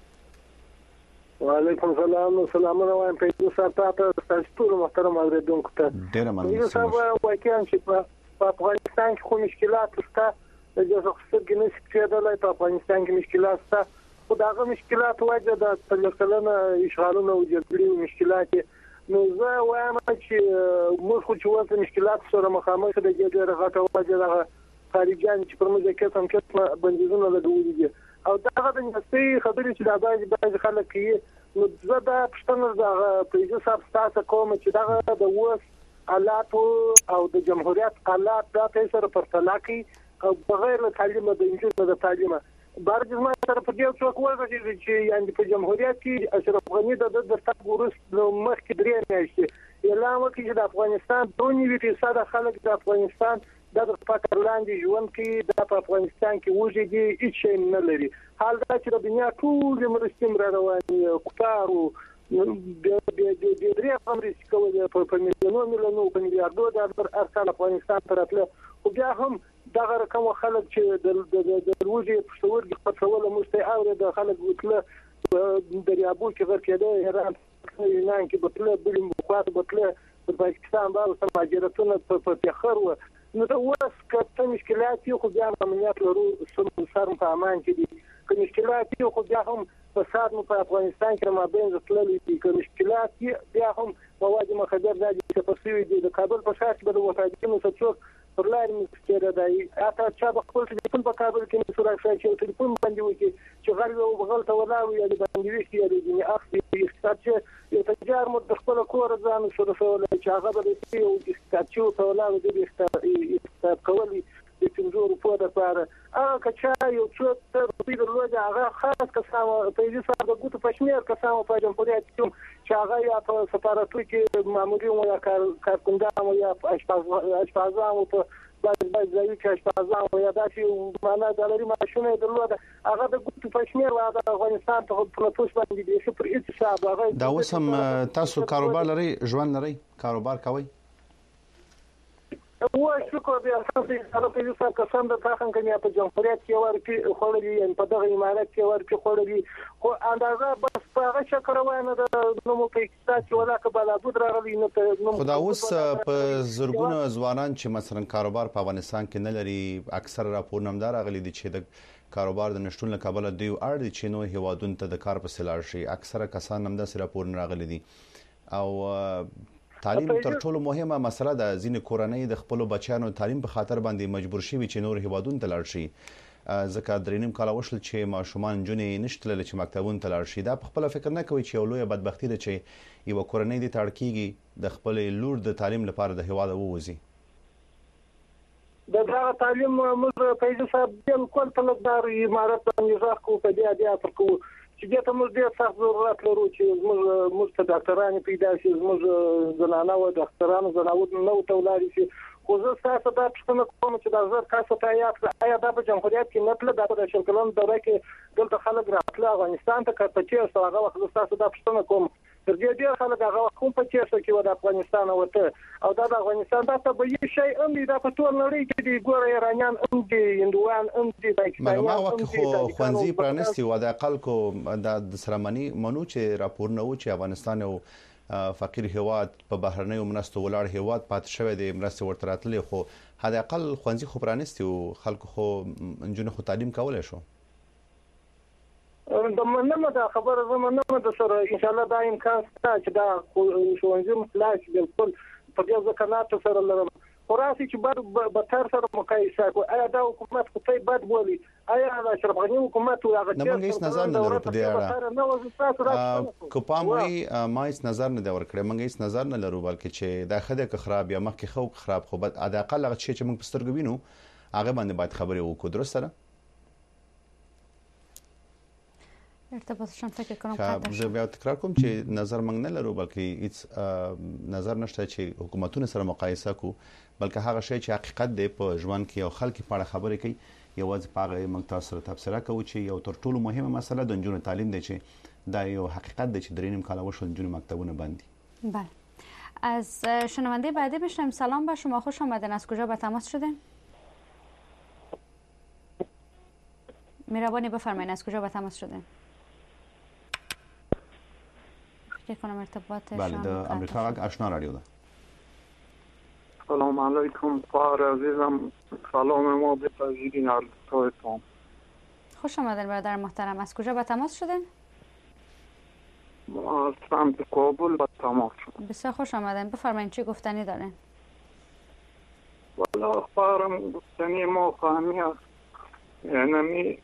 و علیکم سلام. سلامونه وایم پیدا ساته تاسو ټول محترم اوریدونکو ته.
ډیر مننه.
زه صاحب واقعا چې په افغانستان کې خو مشکلات شته، د جزخصت کې نشي کېدلای. په افغانستان کې مشکلات شته، خو داغه مشکلات وجه د تلکلنه اشغالونه او جګړې او مشکلات. نو زه وایم چې موږ خو چې وځو مشکلات سره مخامخ د جګړې غټه وجه د خارجيان چې پر موږ کې څنګه کې بندیزونه لګولي دي او دغه د نسبي خبرې چې د باج باج خلک یې نو زه دا پښتنه د پریزو صاحب تاسو کوم چې دغه د وس حالات او د جمهوریت حالات د تاسو سره پرتله کوي او بغیر له تعلیم د انجینر د تعلیم بار جسمه سره په یو څوک ورغلی چې یعنی په جمهوریت کې اشرف غنی د د تاسو ورس مخ کې درې میاشتې اعلان وکړي چې د افغانستان دونی فیصد خلک د افغانستان د فقر لاندې ژوند کوي، د افغانستان کې وژي هیڅ شی نه لري. حال دا چې د دنیا ټول مرستې را روانې کوټارو د د د درې امریکا کوي په میلیونونو میلیونونو په میلیارډو ډالر ارسال افغانستان ته راتله، خو بیا هم دغه رقم خلک چې د د د روزي پښتور کې خپلول مشته او د خلک وکړه د ریابو کې ورکېده ایران یونان کې بتله بلم بوقات بتله په پاکستان باندې سماجرتونه په تخر و نو دا وس کته مشکلات یو خو بیا امنیت لرو سم سر په امان کې دي، که مشکلات یو خو بیا هم فساد نو په افغانستان کې ما بین ځتللي دي، که مشکلات بیا هم مواد مخدر دي چې په سوي دي د کابل په شاش به د وفادینو څوک پر لار مستره دی اته چا په خپل ټلیفون په کابل کې سورا شای چې ټلیفون باندې وکی چې غل او بغلته ولاوي یا باندې وشي یا د اخلي اقتصاد چې یو تجار مو د خپل کور ځان سره سره چې هغه به یو اقتصاد چې ولاوي د اقتصاد کولی د څنګه په د پاره هغه کچا یو څو تر په دروازه هغه خاص کسانو په دې سره د ګوتو پښمیر کسانو په جمهوریت کې چې هغه یا په سفارتو کې مامورین یا کارکوندان یا اشپزان او په بعض بعض ځایو کې اشپزان او یا داسې معنا د لري ماشونه درلوده هغه د ګوتو پښمیر او د افغانستان په پروتوس باندې د شپر هیڅ شعب هغه
دا وسم تاسو کاروبار لري ژوند لري کاروبار کوي
و شکر دی اساسي سره په یوه کسان د تاخن کني په جمهوریت کې ورکی خورلي ان په دغه امارات کې ورکی خورلي خو اندازه بس په هغه شکر وانه د نومو په اقتصاد کې ولا کبل ابود راغلي نو
خدا اوس په زرګونو ځوانان چې مثلا کاروبار په افغانستان کې نه لري اکثر راپور نمدار غلي دي چې د کاروبار د نشټون له کابل دی اړ دي چې نو هیوادونو ته د کار په سلار شي اکثر کسان هم د راپور نه راغلي دي او تعلیم تر ټولو مهمه مسله ده. ځینې کورنۍ د خپل بچیانو تعلیم په خاطر باندې مجبور شي چې نور هیوادونو ته لاړ شي. ځکه درې نیم کاله وشل چې ماشومان جنې نشته چې مکتبونو ته لاړ شي. دا په خپل فکر نه کوي چې یو لوی بدبختی ده چې یو کورنۍ دې تاړ کیږي د خپل لور د تعلیم لپاره د هیواد ووزي.
د دا تعلیم موږ په حساب بالکل طلبدار امارات باندې ځکه په دې اړه ترکو چې دې ته موږ ډېر سخت ضرورت لرو چې موږ موږ ته ډاکټران پیدا شي، موږ زنانه او ډاکټرانو زناود نو تولاري شي. خو زه تاسو ته پوښتنه کوم چې دا زر تاسو ته یاد آیا دا په جمهوریت کې نه تل د شل کلن دوره کې دلته خلک راتله افغانستان ته کړه چې تاسو هغه وخت تاسو دا پوښتنه کوم تر دې ډېر خلک هغه کوم په چیرته کې و د افغانستان وته او دا د افغانستان دا ته به شي ام دي دا په ټول نړۍ کې دی ګوره ایرانیان ام دي هندوان ام دي پاکستانیان ام دي
خو خوانزي پرانستی و د خلکو د سرمنی منو چې راپور نه و چې افغانستان او فقیر هیواد په بهرنیو مرستو ولاړ هیواد پات شوی د مرستو ورته راتلې، خو حد اقل خوانزي خو پرانستی او خلکو خو انجن خو تعلیم کولای شو.
د مننه دا خبره زمونږ د سره ان شاء الله دا امکان شته چې دا ښوونځي مخلاص بالکل په دې ځکه سره لرم. خراسي چې بد بتر سره مقایسه کو آیا دا حکومت خو ته بد بولی آیا د اشرف غنی حکومت او هغه
چې موږ هیڅ نظر نه لرو په دې اړه کو پام وي ما هیڅ نظر نه دا ور کړی موږ هیڅ نظر نه لرو بلکې چې دا خده که خراب یا مخکې خو خراب خو بد ادا اقل هغه چې موږ پسترګو وینو هغه باندې باید خبرې وکړو. درست سره
ارتباطشان فکر کنم قطع
زه بیا تکرار کوم چې نظر موږ نه لرو بلکې هیڅ نظر نشته چې حکومتونه سره مقایسه کو بلکې هغه شی چې حقیقت دی په ژوند کې او خلک په اړه خبرې کوي. یوازې پاغه موږ تاسو سره تبصره کوو چې یو تر ټولو مهمه مسله د نجونو تعلیم دی چې دا یو حقیقت دی چې درې نیم کاله وشو نجونو مکتبونه بندي.
بله از شنونده بعدی بشنویم. سلام با شما، خوش آمدین. از کجا به تماس شدین؟ مهربانی بفرمایید از کجا به تماس شدین؟ فکر کنم ارتباطشان
بله د امریکا غږ آشنا رادیو ده.
سلام علیکم فار عزیزم، سلام ما بپذیرین عرضتایتان.
خوش آمدین برادر محترم. از کجا به تماس شدین؟
از سمت کابل به تماس شدین.
بسیار خوش آمدین. بفرمایید چی گفتنی دارین؟
والا اخبارم گفتنی ما فهمی است یعنی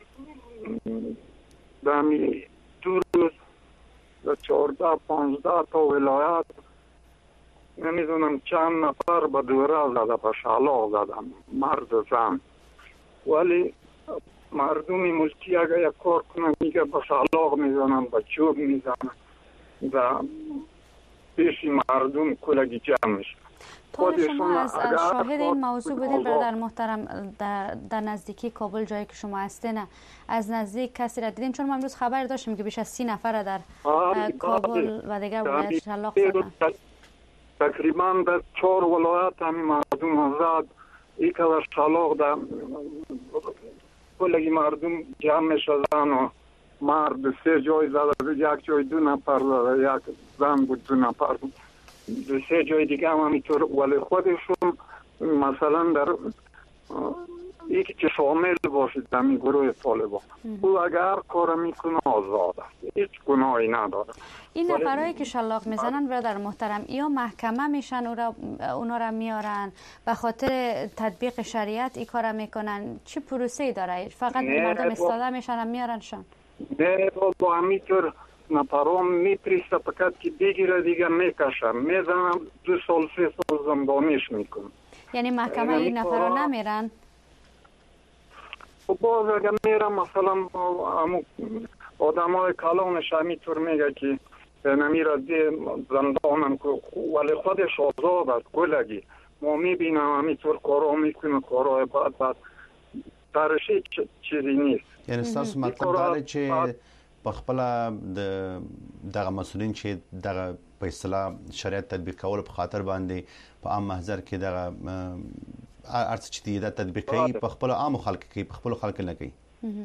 دمی دو روز و چهارده پانزده تا ولایت نمیدونم چند نفر به دوره زده به شلاق زدن مرد زن، ولی مردمی ملکی اگر یک کار کنن میگه به شلاق میزنن به چوب میزنن و پیش مردم کلگی جمع میشن.
طور شما از شاهد این موضوع بودین برادر محترم در, در نزدیکی کابل جایی که شما هستین از نزدیک کسی را دیدین؟ چون ما امروز خبر داشتیم که بیش از سی نفر در کابل و دیگر ولایت شلاق زدن.
تقریبا در چهار ولایت همین مردم زد یک از شلاق در کلگی مردم جمع شدن و مرد سه جای زده، یک جای دو نفر زده، یک زن بود دو نفر بود، دو سه جای دیگه هم همینطور، ولی خودشون مثلا در یکی که شامل باشید در این گروه طالبان او اگر کار میکنه آزاد است، هیچ گناهی نداره.
این نفرایی که شلاق میزنن برادر محترم یا محکمه میشن اونا اونا را میارن به خاطر تطبیق شریعت این کارا میکنن؟ چه پروسه‌ای داره؟ فقط مردم استاده میشن میارنشان؟
نه با همینطور نفرام میپریسته فقط که بگیره دیگه میکشن میزنن دو سال سه سال زندانیش میکنن.
یعنی محکمه این نفرا نمیرن؟
باز اگر میرم مثلا آدم های کلانش همینطور میگه که نمیره دی زندانم ولی خودش آزاد است گلگی. ما میبینم همینطور کارا میکنه کارهای بعد بعد درشی چیزی نیست.
یعنی استاسو مطلب داره چې په خپل د دغه مسولین چې دغه په اصطلاح شریعت تطبیق کول په خاطر باندې په عام محضر کې دغه ارڅ چې دی د تطبیق کوي په خپل عام خلک کې په خپل خلک نه کوي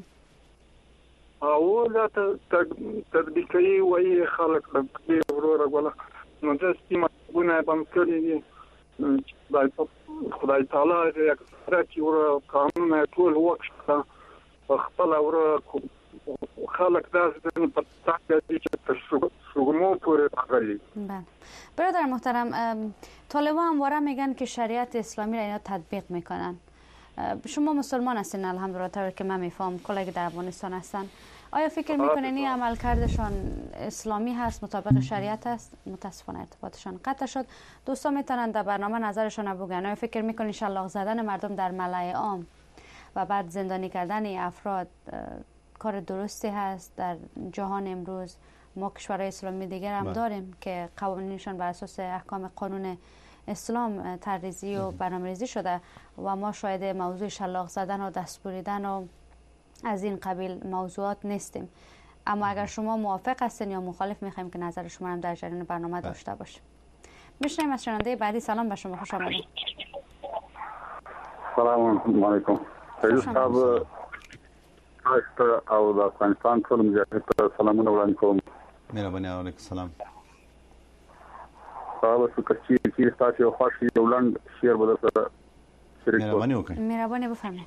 او دا تطبیق کوي وایي خلک کې وروره ولا نو د سیمونه باندې کړی خدای تعالی یک راکی ور قانون ټول وخت په خپل ور خلق داشتن په تاکید چې تر شغمو پورې راغلي.
بله برادر محترم، طالبان همواره میگن که شریعت اسلامی را اینا تطبیق میکنن. شما مسلمان هستین الحمدلله طوری که من میفهم کلاگی در افغانستان هستن، آیا فکر میکنین این عمل کردشان اسلامی هست، مطابق شریعت است؟ متاسفانه ارتباطشان قطع شد. دوستان میتونن در برنامه نظرشان بگن. آیا فکر میکنین شلاق زدن مردم در ملأ عام و بعد زندانی کردن افراد کار درستی هست؟ در جهان امروز ما کشورهای اسلامی دیگر هم داریم که قوانینشان بر اساس احکام قانون اسلام طرحریزی و برنامه‌ریزی شده و ما شاهد موضوع شلاق زدن و دست بریدن و از این قبیل موضوعات نیستیم. اما اگر شما موافق هستین یا مخالف، میخوایم که نظر شما هم در جریان برنامه داشته باشیم. میشنیم از شنونده بعدی. سلام به شما، خوش آمدید.
سلام علیکم. پیروز صاحب است او د افغانستان ټول مجاهد ته سلامونه وړاندې کوم.
مهرباني. علیکم السلام.
صاحب څه چې چې تاسو یو خوښ یو لنډ شعر به درته شریک کړم.
مهرباني وکړئ.
مهرباني وفرمایئ.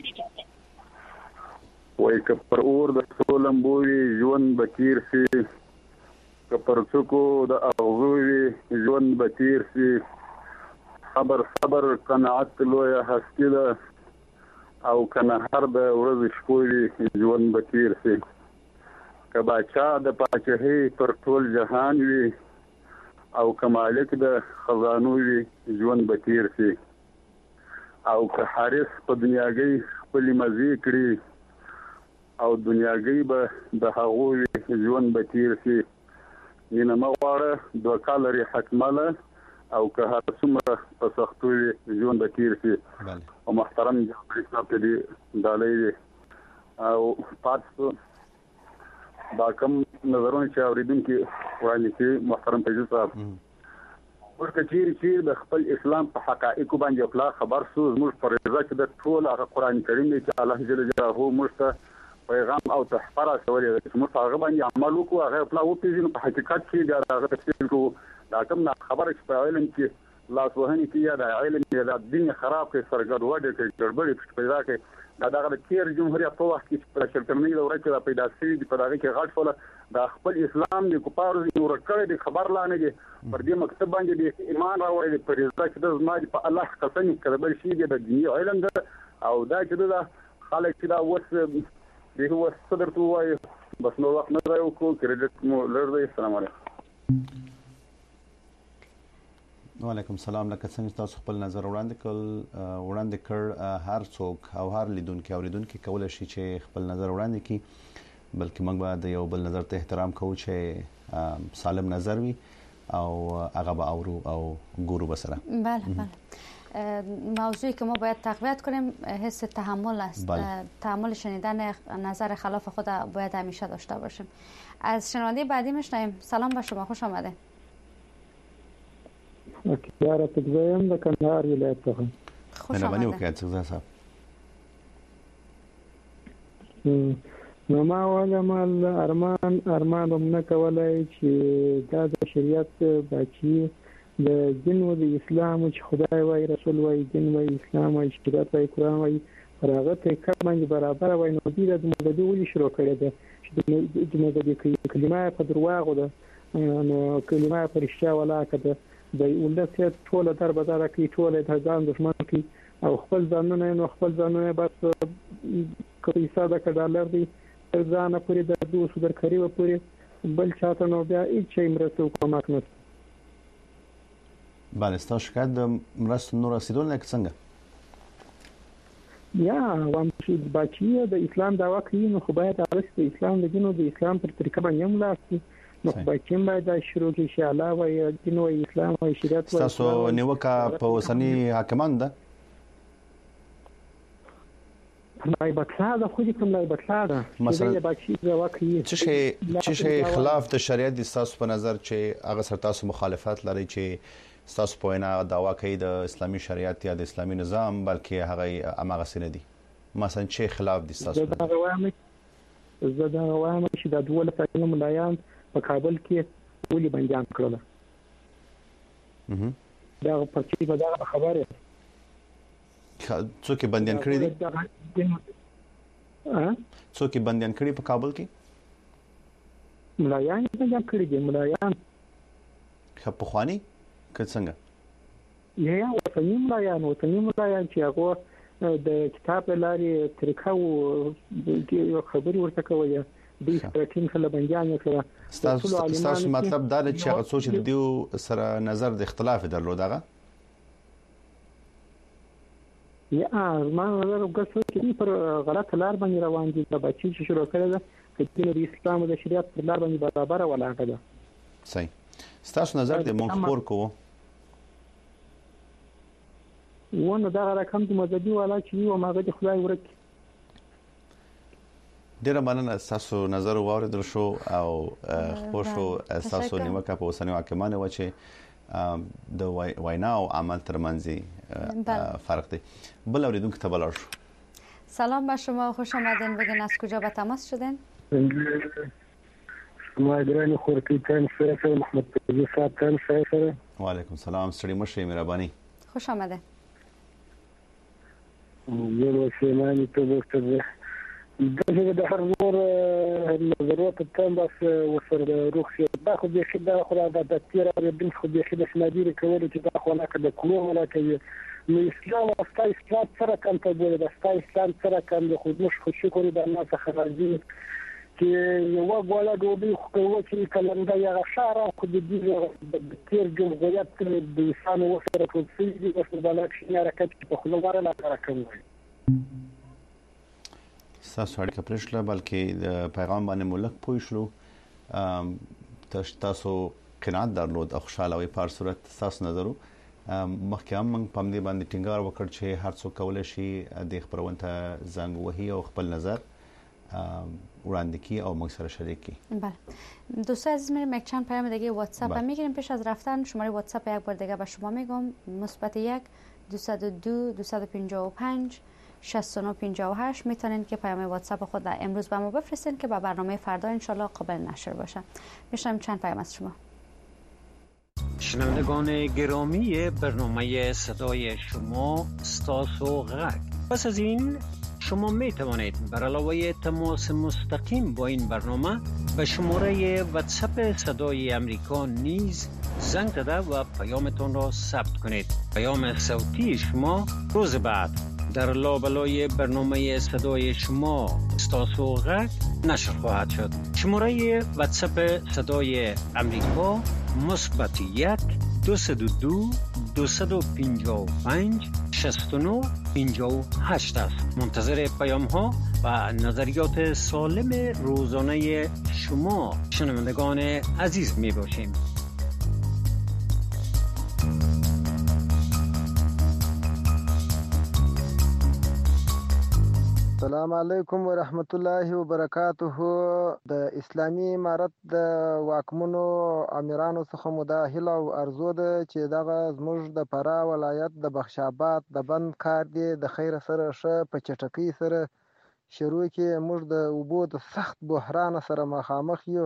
وای که پر اور د سولمبوي ژوند به تیر سي، که پر څوکو د اغزوي ژوند به تیر سي، صبر صبر قناعت لویه هستي ده او کنه هر د ورځې شپوي ژوند به تیر سي، که باچا د پاچاهۍ پر ټول جهان وي او که مالک د خزانو وي ژوند به تیر سي، او که حارس په دنیاګۍ خپلې مزې کړي او دنیاګۍ به د هغوی ژوند به تیر سي، مینه مه غواړه دوه کاله ریحت مله او که هر څومره په سختو وي ژوند به تیر سي. او محترم جعفري صاحب ته دې ډالۍ دی او پاتې دا کوم نظرونه چې اورېدونکي وړاندې کوي محترم پیروز صاحب، ورته چیرې چې د خپل اسلام په حقایقو باندې خپل خبر سو، زموږ په رضا کې د ټول هغه قرآن کریم دی چې الله جل جلاله موږ ته پیغام او تحفه راکولی دی چې موږ هغه باندې عمل وکړو، هغه خپل وپېژنو، په حقیقت کې د هغه تفصیل کوو. دا کوم خبره چې په علم کې لاس وهنې کې یا د علم یا د دین خراب کې سرګډوډي کې ګډوډي پیدا کوي، دا دغه د تیر جمهوریت په وخت کې په شرکرنۍ دوره کې پیدا شوي دي، په دغه کې غټ فله د خپل اسلام د کوپارو نور کړی د خبر لانه دي پر دې مکتب باندې د ایمان راوړی د پرېزدا چې د زما په الله قسم کړه بل شي د دیني علم ده او دا چې دا خلک چې دا وس به هو صدر تو وای بس نو وخت نه راو کو کریډټ مو لړ. السلام علیکم.
وعلیکم السلام. لکه څنګه تاسو خپل نظر وړاندې کړ وړاندې کړ هر څوک او هر لیدونکي اوریدونکي کولای شي چې خپل نظر وړاندې کړي، بلکې موږ به د یو بل نظر ته احترام کوو چې سالم نظر وي او هغه به اورو او ګورو بسره.
بله بله. موضوعی که ما باید تقویت کنیم حس تحمل است. بله. تحمل شنیدن نظر خلاف خود باید همیشه داشته باشیم. از شنونده بعدی میشنویم. سلام به شما، خوش آمده.
اکیاره تگزایم در کندهار ولایت څخه.
خوش آمده.
وکړه تگزا صاحب.
نو ما وایم ارمان ارمان هم نه کولای چې دا د شریعت بچي د دین او د اسلام چې خدای وای رسول وای دین وای اسلام وای شریعت وای قرآن وای راغه ته کمنګ برابر وای نو دې د مولدي ولې شروع کړی ده چې د مولدي کلمه په درواغو ده نو کلمه پر رښتیا ولا کده د ولته ټول در بدل کی ټول د ځان دښمن کی او خپل ځانونه نو خپل ځانونه بس کوي ساده کډالر دي ځان پورې د دوه در کړی و پورې بل چاته نو بیا هیڅ شي مرسته کومه نه.
بله، ستاسو شکایت د مرستو نور رسیدل نه څنګه؟
یا وام چې بچی د اسلام دعوا کوي نو خو باید د اسلام د دین او د اسلام پر طریقه باندې هم لاسي نو بچیم باید شروع کې شي الله وای دین او اسلام او شریعت وای.
تاسو نیوکه په وسنی حاکمان ده؟
لای بکلا ده خو دې کوم لای بکلا ده
مثلا
بچی دعوا کوي
چې شي چې شي خلاف د شریعت د تاسو په نظر چې هغه سره تاسو مخالفت لري چې تاسو په وینا دعوا کوي د اسلامي شریعت یا د اسلامي نظام بلکې هغه امغه سن دي مثلا چې خلاف دي تاسو؟
زه دا وایم زه دا وایم چې د دوه لپاره ملایان په کابل کې ولې بنديان کړل. دا په چې په دا خبره
څوک بنديان کړی دي؟
ها
څوک بنديان کړی په کابل کې؟
ملایان بنديان کړی دي ملایان.
خو خواني که څنګه؟
یا وطني ملایان وطني ملایان چې هغه د کتاب لارې طریقه او د خبري ورته کوي د سپرټین کله بنجان کړه
تاسو مطلب دا چې هغه څه چې دیو سره نظر د اختلاف درلودغه
یا ما نظر وکړ چې پر غلط لار باندې روان دي د بچی چې شروع کړل چې د اسلام او د شریعت پر لار باندې برابر ولاړه ده.
صحیح. تاسو نظر د مونږ خبر کوو ونه
دا رقم د مذهبي والا چې یو ماغه د خدای ورک
ډیره مننه تاسو نظر واوریدل شو او خو شو تاسو نیوکه په اوسنۍ حکمانه و چې د وینا او عمل ترمنځ فرق دی. بل اوریدونکو ته بلار شو.
سلام به شما، خوش آمدین. بگین از کجا به تماس شدین؟
شما گرانی خورکیتان سره محمد پرویز صاحب تان سره.
و علیکم سلام. ستړي مشه مهرباني.
خوش آمده.
یو وسیمانی ته وکړه دغه د هر نور نظریات تم بس وسره روخي دا خو به خدای خو د تیر او بن خو به خدای شنادي کول چې دا خو نه کده کوم ولا کوي نو اسلام او اسلام سره کوم ته دی د اسلام سره کوم د خود مش خو شکر د الله څخه راځي چې یو غواړه دوی خو چې کلنده یا شاره خو د دې د تیر جمهوریت د انسان وسره په سیدي او په بلک شي حرکت په خپل واره لا راکوي.
تاسو اړیکه پرېښله بلکې د پیغام باندې ملک پوه شلو تاسو قناعت درلود او خوشاله وي په هر صورت تاسو نظرو مخکې هم موږ په دې باندې ټینګار وکړ چې هر څوک کولی شي د خپرونې ته زنګ وهي او خپل نظر وړاندې کړي او موږ سره شریک کړي.
بله دوستان عزیز، میریم یک چند پیام دیگه واتساپ هم میگیریم. پیش از رفتن شماره واتساپ یک بار دیگه به شما میگم مثبت یک دویست و دو دویست و پنجاه و پنج شصت و نه پنجاه و هشت. میتونین که پیام واتساپ خود را امروز به ما بفرستین که با برنامه فردا انشالله قابل نشر باشه. میشنم چند پیام از شما.
شنوندگان گرامی برنامه صدای شما استاسو غک، پس از این شما می توانید بر علاوه تماس مستقیم با این برنامه به شماره واتساپ صدای امریکا نیز زنگ زده و پیامتان را ثبت کنید. پیام صوتی شما روز بعد در لابلای برنامه صدای شما استاسو غک نشر خواهد شد. شماره واتساپ صدای امریکا مثبت یک دویست و دو دویست و پنجاه و پنج شصت و نه پنجاه و هشت است. منتظر پیام ها و نظریات سالم روزانه شما شنوندگان عزیز می باشیم.
السلام علیکم ورحمت الله وبرکاته. د اسلامی امارت د واکمنو امیرانو څخه مداهله او ارزو ده چې دغه زموږ د فراه ولایت د بخشاباد د بند کار دی د خیر سره ښه په چټکۍ سره شروع کې موږ د اوبو د سخت بحران سره مخامخ یو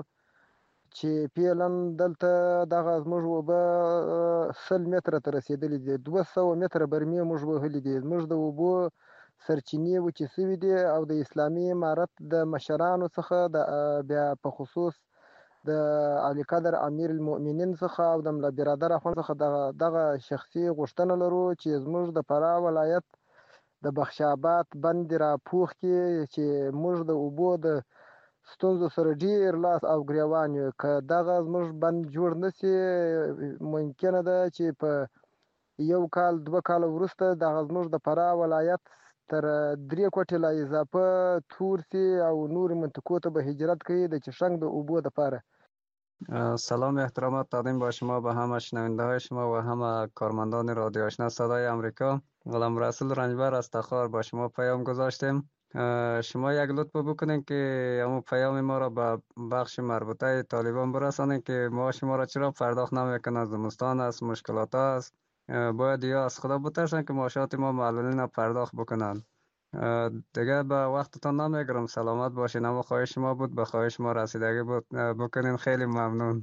چې پیلن دلته دغه زموږ اوبه سل متره ته رسیدلې دي، دوه سوه متره برمې موږ وهلي دي. زموږ د اوبو سرچینې وچې سوي دي او د اسلامي امارت د مشرانو څخه د بیا په خصوص د علي قدر امیر المؤمنین څخه او د ملا برادر اخوند څخه دغه دغه شخصي غوښتنه لرو چې زموږ د فراه ولایت د بخشاباد بند را پوخ کړي چې موږ د اوبو د ستونزو سره ډیر لاس او ګریوان یو. که دغه زموږ بند جوړ نشي ممکنه ده چې په یو کال دوه کال وروسته دغه زموږ د فراه ولایت تر درې کوټې لا اضافه تور سي او نور منطقو ته به هجرت کوي د چشنگ د اوبو دپاره.
سلام احترامات تقدیم با شما به همه شنونده های شما و همه کارمندان رادیو آشنا صدای امریکا. غلام رسول رنجبر از تخار با شما پیام گذاشتیم. شما یک لطف بکنین که همون پیام ما را به بخش مربوطه طالبان برسانین که ما شما را چرا پرداخت نمیکنن، زمستان است، مشکلات است، باید یا از خدا بترسن که معاشات ما معلولین پرداخت بکنن. دیگه به وقتتان نمیگرم، سلامت باشین. اما خواهش ما بود به خواهش ما رسیدگی بکنین. خیلی ممنون.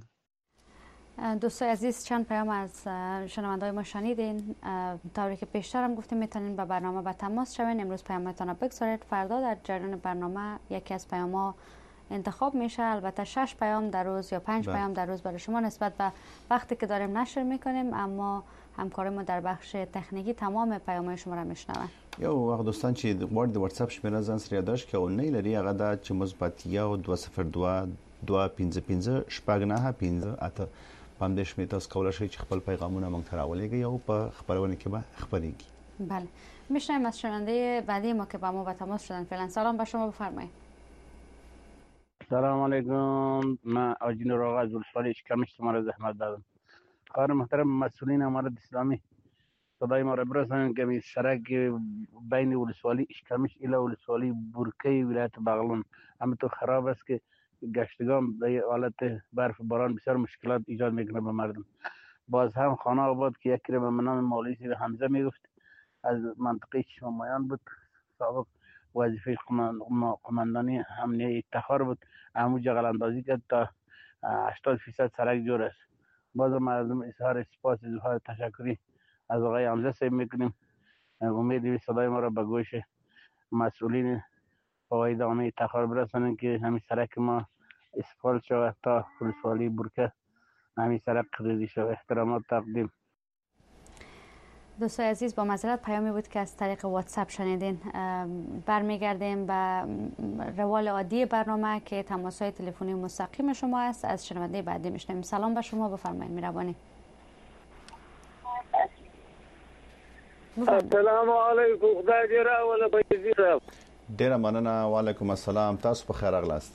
دوستای عزیز، چند پیام از شنونده‌های ما شنیدین. طوری که پیشتر هم گفتیم میتونین به برنامه به تماس شوین. امروز پیامتان رو بگذارید، فردا در جریان برنامه یکی از پیام‌ها انتخاب میشه. البته شش پیام در روز یا پنج با. پیام در روز برای شما نسبت به وقتی که داریم نشر میکنیم، اما همکار ما در بخش تکنیکی تمام پیام‌های شما را میشنون.
یو هغه دوستان چې د وړ د واتس اپ شمیره ځان سره یاداش کوي نه لري هغه د چې مثبت یو دوه صفر دوه دوه پنځه پنځه شپږ نه پنځه اته باندې شمه تاسو کولای شئ چې خپل پیغامونه موږ ته راولېږئ او په خبرونه کې به خبرېږي.
بله میشنیم از شنونده بعدی ما که با ما به تماس شدن. فعلا سلام به شما، بفرمایید.
سلام علیکم. من آجین راغ از ولسوالی اشکمش شما را زحمت دادم. خواهر محترم مسئولین امارت اسلامی صدای ما را برسانید که سرک بین ولسوالی اشکمش الى ولسوالی بورکی ولایت بغلان همینطور خراب است که گشتگان به حالت برف باران بسیار مشکلات ایجاد میکنه به مردم. باز هم خانه آباد که یکی را به منام مولوی حمزه میگفت از منطقه شمایان بود، سابق وظیفه قماندانی امنیه تخار بود، همونجا غلاندازی کرد تا هشتاد فیصد سرک جور است. باز مردم اظهار سپاس اظهار تشکری از آقای حمزه صاحب میکنیم. امید صدای ما را به گوش مسئولین فواید عامه تخار برسانند که همین سرک ما اسفالت شود تا ولسوالی بورکه همین سرک ریزی شود. احترامات تقدیم.
دوستای عزیز، با معذرت پیامی بود که از طریق واتساپ شنیدین. برمیگردیم به روال عادی برنامه که تماس‌های تلفنی مستقیم شما است. از شنونده بعدی میشنویم. سلام به شما، بفرمایید. مهربانی.
السلام علیکم. خدای دې راوله بيزي صاحب.
ډیر مننه. وعلیکم السلام. تاسو په خیر راغلاست.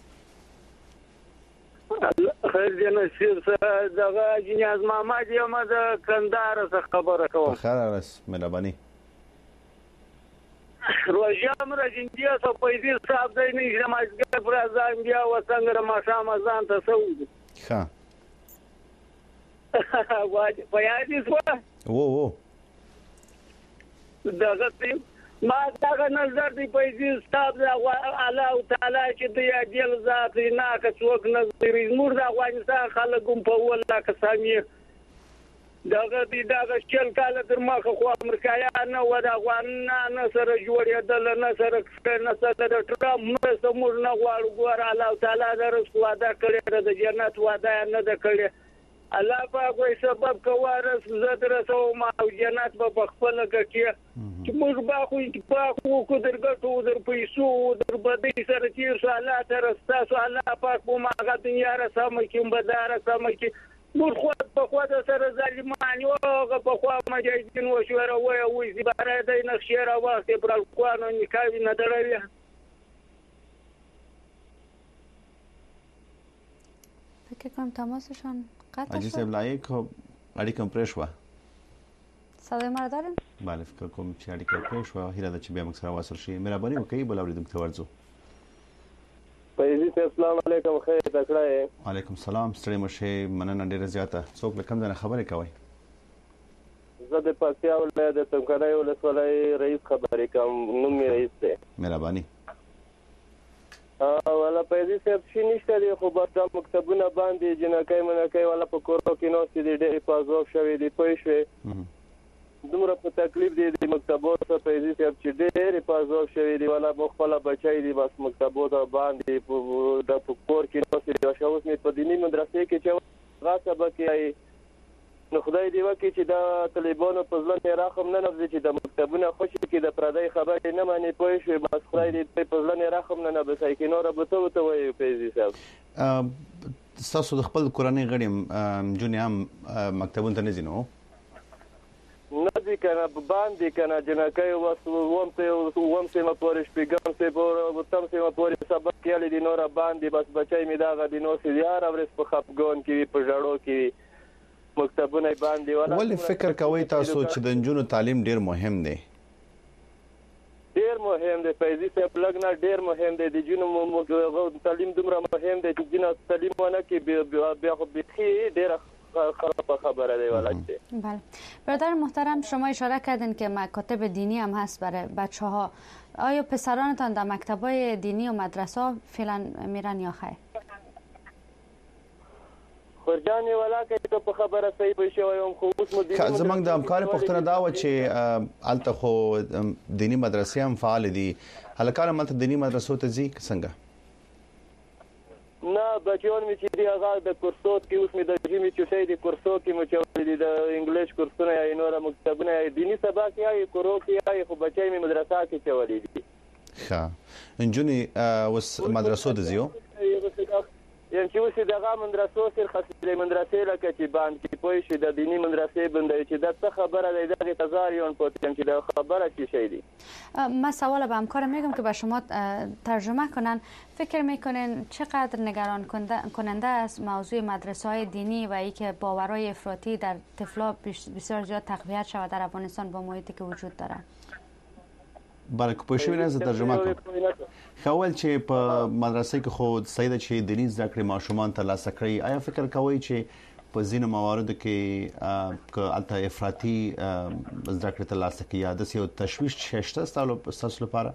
خیر دې نصیب صاحب. دغه جناز محمد یم د کندهار څخه خبره کوم.
په خیر راغلاست. مهرباني.
روزام راجندیا سو بيزي صاحب دې نه جماعتګر پر ځان بیا وسنګ ما شام ځان ته سعود.
ښه.
واجب پیاجي سو.
وو وو.
دغه ما دغه نظر دی پیسې ستاب د الله تعالی چې د اجل ذات نه که څوک نظر زموږ د افغانستان خلکو په ولا کسامي دغه دی دغه شل کال تر مخه خو امریکایان نه و د افغانان نه سره جوړېدل نه سره نه سره د ټرمپ نه سمور نه غواړو ګور الله تعالی د رسول وعده کړی د جنت وعده نه ده کړی. الله پاک وي سبب کوارس زه رسو ما جنت په خپل کې چې موږ با خو اتفاق وکړو درګټو در پیسو در بدی سره چې الله تر تاسو الله پاک په ما غا دنیا را سم کې بدار سم کې موږ خو په خو د سره ظالمان یو په خو مجاهدین و شو را وای وې زبره د نقشه را واسه پر قانون نکاوی نه درلې.
فکر کنم تماسشان قطع شد.
عزیز ابلایی که اړیکه پرې شوه.
صدای ما را دارین؟
بله فکر کوم چې اړیکه پرې شوه. هیله ده چې بیا موږ سره واصل شي. مهرباني وکړئ بل اورېدونکي ته ورځو.
فیضي صاحب السلام علیکم. خیر تکړه.
وعلیکم السلام. ستړي مشه. مننه ډیره زیاته. څوک له کوم ځای خبرې کوي؟
زه د پکتیا ولایت د څمکنیو ولسوالۍ رئیس خبرې کوم. نوم مې رئیس دی.
مهرباني.
ولا پیسې صاحب شي نشته دی خو بس د مکتبونه باندې جنکای منکای ولا په کورو کې نو سې دی ډېر پازوب شوی دی پوه شوې دومره په تکلیف دی د مکتبو ته پیسې صاحب چې ډېر پازوب شوی دی ولا مخفله بچای دی بس مکتبو ته باندې د کور کې نو سې دی شاوس می په دینی مدرسې کې چې غاصه بکای نو خدای دی وکي چې د طالبانو په ځل راخم نه نوځي چې د مکتبونه خوشي کې د پردای خبرې نه مانی پوي شو بس خدای دی په ځل راخم نه نه بسای کې نور به ته ته وایي پیسې صاحب.
تاسو د خپل قرآني غړي جونې هم مکتبونه ته نه ځینو
نه دي کنه باندې کنه جنکای وس ووم ته ووم ته ما پورې شپږم ته په وتم ته ما پورې سبق کې لري نور باندې بس بچای می دا غدي نو سي یار اورس په خپګون کې په جړو کې مکتبونه باندې ولا
ولې فکر کوي تاسو چې د جنونو تعلیم ډیر مهم دی؟
ډیر مهم دی پیسې په لګنا ډیر مهم دی د جنونو تعلیم دومره مهم دی چې جنونو تعلیم ونه کې بیا خو به ډیر خراب خبره دی ولایت.
بله برادر محترم شما اشاره کردین که مکاتب دینی هم هست برای بچه‌ها. آیا پسرانتان در مکتب‌های دینی و مدرسه فعلا میرن یا خیر؟
خرجاني ولا کې په خبره صحیح به شي وایم خو اوس مو دي
زمنګ د امکان پختنه دا و چې الته خو دینی مدرسې هم فعال دي هلکان ملته دینی مدرسو ته ځي څنګه
نه بچیان مې چې دی هغه د کورسات کې اوس مې د ژمي چوټۍ د کورسات کې مو چولې دي د انګلیش کورسونه یا نور مکتبونه دینی سبق یا کورو کې یا خو بچی مې مدرسه کې چولې دي
ښه انجونی اوس مدرسو د زیو
یعنی چې اوس دغه مدرسو سره خاصه مدرسې لکه چې باندې پوي شي د دینی مدرسې بندي چې د څه خبره ده دغه تزاریون پوتین چې د خبره چی شي دي.
من سوال به همکارم میگم که به شما ترجمه کنن. فکر میکنین چقدر نگران کننده است موضوع مدرسه های دینی و اینکه باورهای افراطی در طفلا بسیار زیاد تقویت شود در افغانستان با محیطی که وجود داره؟
بله که پوه شوی نه ترجمه کوم. خو چې په مدرسې کې خو سیده چې دیني زده کړې ماشومان ترلاسه کړي آیا فکر کوئ چې په ځینو مواردو کې که البته افراطي زده کړې ترلاسه کړي یا داسې یو تشویش شته ستاسو لپاره؟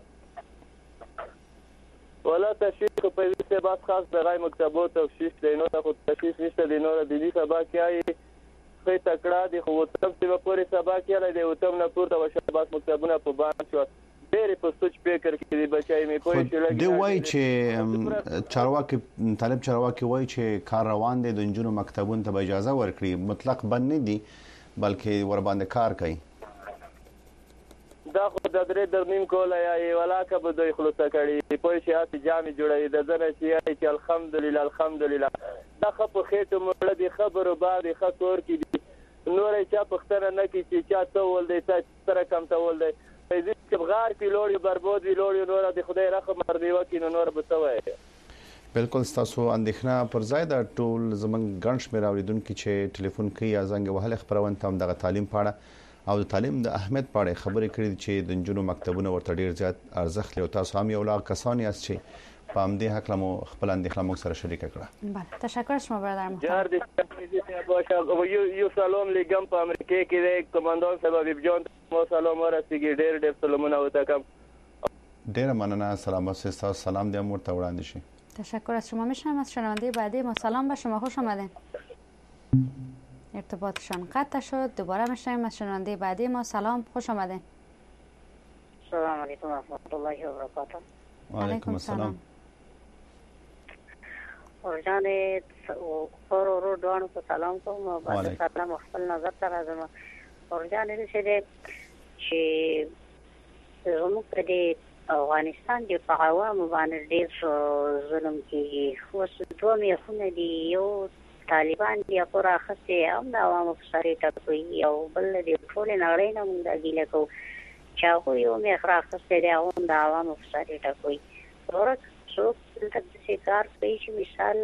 ولا تشویش خو په دې بس خاص د غیر مکتبو تشویش دی نو خو تشویش نشته دی نو د دیني سبق یې خې تکړه دی خو تم چې په پوره سبق یې دی او تم نه پورته وشه بس مکتبونه په باندې شو ډېر په سوچ فکر کې دی بچای مې کوی چې لګي دی وای چې
چارواکي طالب چارواکي وای چې کار روان دي د انجونو مکتبونو ته اجازه ورکړي مطلق بند نه دي بلکې ور باندې کار کوي
دا خو د درې درنیم کوله یا ولاکه به دوی خلاص کړي په شیات جامې جوړي د ځنه چې الحمدلله الحمدلله دا خو په خېټه مړ دي خبرو بعد خطور کې دي نورې چا پختنه نه کی چې چا ته ول دی تر کم ته ول دی دې چې بغار کې لوړی برباد وی لوړی نور د خدای رحم مرنی وکینو نور بتوي
بالکل تاسو اندېښنه پر ځای د ټول زمنګ ګڼش مې راوړیدونکو چې ټلیفون کوي یا زنګ وهله خبرونه تم دغه تعلیم پاړه او د تعلیم د اهمیت پاړه خبرې کړې چې د جنونو مکتبونه ورته ډیر زیات ارزښت لري تاسو هم یو لا کسان یاست چې په همدې حق لمو خپل اندېښنه موږ سره شریک کړه.
بله تشکر شما برادر محترم.
جار دې باشه یو یو سلام لګم په امریکا کې د کمانډان صاحب حبیب جان مو سلام ورسېږي ډېر ډېر سلامونه وتاکم.
ډېر مننه سلام تاسو سلام دې امور ته وړاندې شي.
تشکر از شما. میشنم از شنونده بعدی ما سلام به شما خوش آمدین. ارتباطشان قطع شد دوباره میشنیم از شنونده بعدی ما سلام خوش آمدین.
سلام علیکم و رحمت الله و برکاته.
و علیکم السلام.
ورجان خور ورو دوانو په سلام کوم او بعد سلام خپل نظر ته راځم. ورجان دې شه دې چې زموږ په دې افغانستان کې په عوامو باندې ډېر ظلم کېږي خو دوه میخونه دي یو طالبان دي خو راخسته هم د عوامو په سر ټکوي او بل دې ټول نړۍ نه موږ د ګیله کو چې هغه یو میخ راخسته دي او د عوامو په سر ټکوي ورک څوک دلته چې کار کوي چې مثال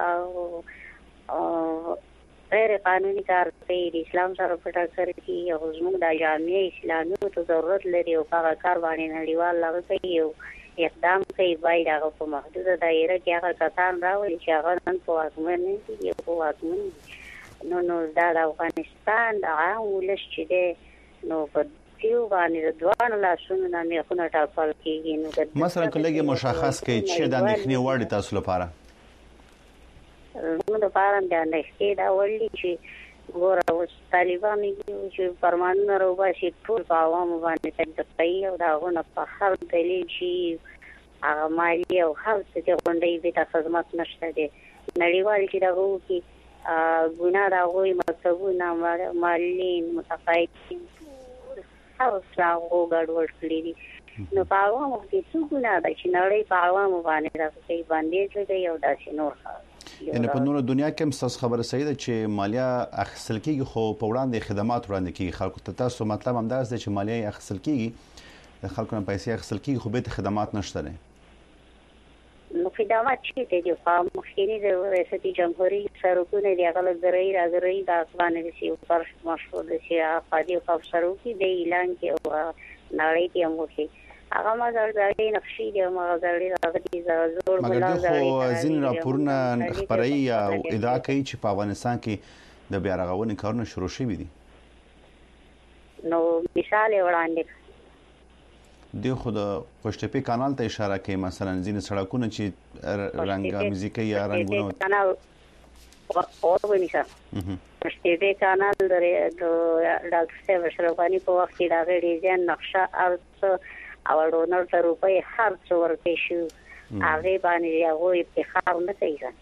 غیر قانوني کار کوي د اسلام سره په ټکر کې او زموږ د جامعه اسلامي ته ضرورت لري او هغه کار باندې نړیوال لاغ کوي او اقدام کوي باید هغه په محدوده دایره کې هغه کسان راولي چې هغه نن په واکمن دي او په واکمن نو نو دا د افغانستان د عام ولس چې دی نو په یو باندې د دوه لاسونو نه میخونه ټاکل کېږي نو
مثلا کله مشخص کړي چې د اندېښنې وړ تاسو لپاره
نو د پاره د اندېښنې دا وړي چې ګوره اوس طالبان چې فرمانونه راوباسي ټول په عوامو باندې تدقي او دا غونه په هر دلیل چې هغه مالی او هر څه چې غونډې به د خدمت نشته دي نړیوال چې دا وو کې ګناه دا وایي مکتبونه مالین متقاعدین او څاو ګډوډ کړی دي نو په عوامو کې څه ګناه ده چې نړۍ په عوامو باندې راځي باندې کوي او داسې نور
یعنی په نور دنیا کې هم تاسو خبره صحیح ده چې مالیه اخیستل کیږي خو په وړاندې خدمات وړاندې کیږي خلکو ته تاسو مطلب هم دا دی چې مالیه اخیستل کیږي د خلکو نه پیسې اخیستل کیږي خو به خدمات نشته نه
نو خدمات چې دي په مخکینی د ریاست جمهوریت سرکونه دی هغه درې راځي د افغانستان سی پر مشهور دي چې افادي خو سرکې د اعلان کې او نړۍ کې هم وکړي هغه مازال ځای نقشې دی مازال راغلي زور
بلا ځای خو ځین راپورونه خبري او ادعا کوي چې په افغانستان کې د بیا رغونې کارونه شروع شوي دي
نو مثال وړاندې
د خود خوشتپی کانال ته اشاره کوي مثلا ځین سړکونه چې رنګه موزیک یا رنگونه
کانال او ونیسه خوشتپی کانال د ډاکټر صاحب شرفانی په وخت کې دا ډیزاین نقشه ارڅ او ډونر ته روپۍ هر څو ورته شو هغه باندې هغه په خار نه کوي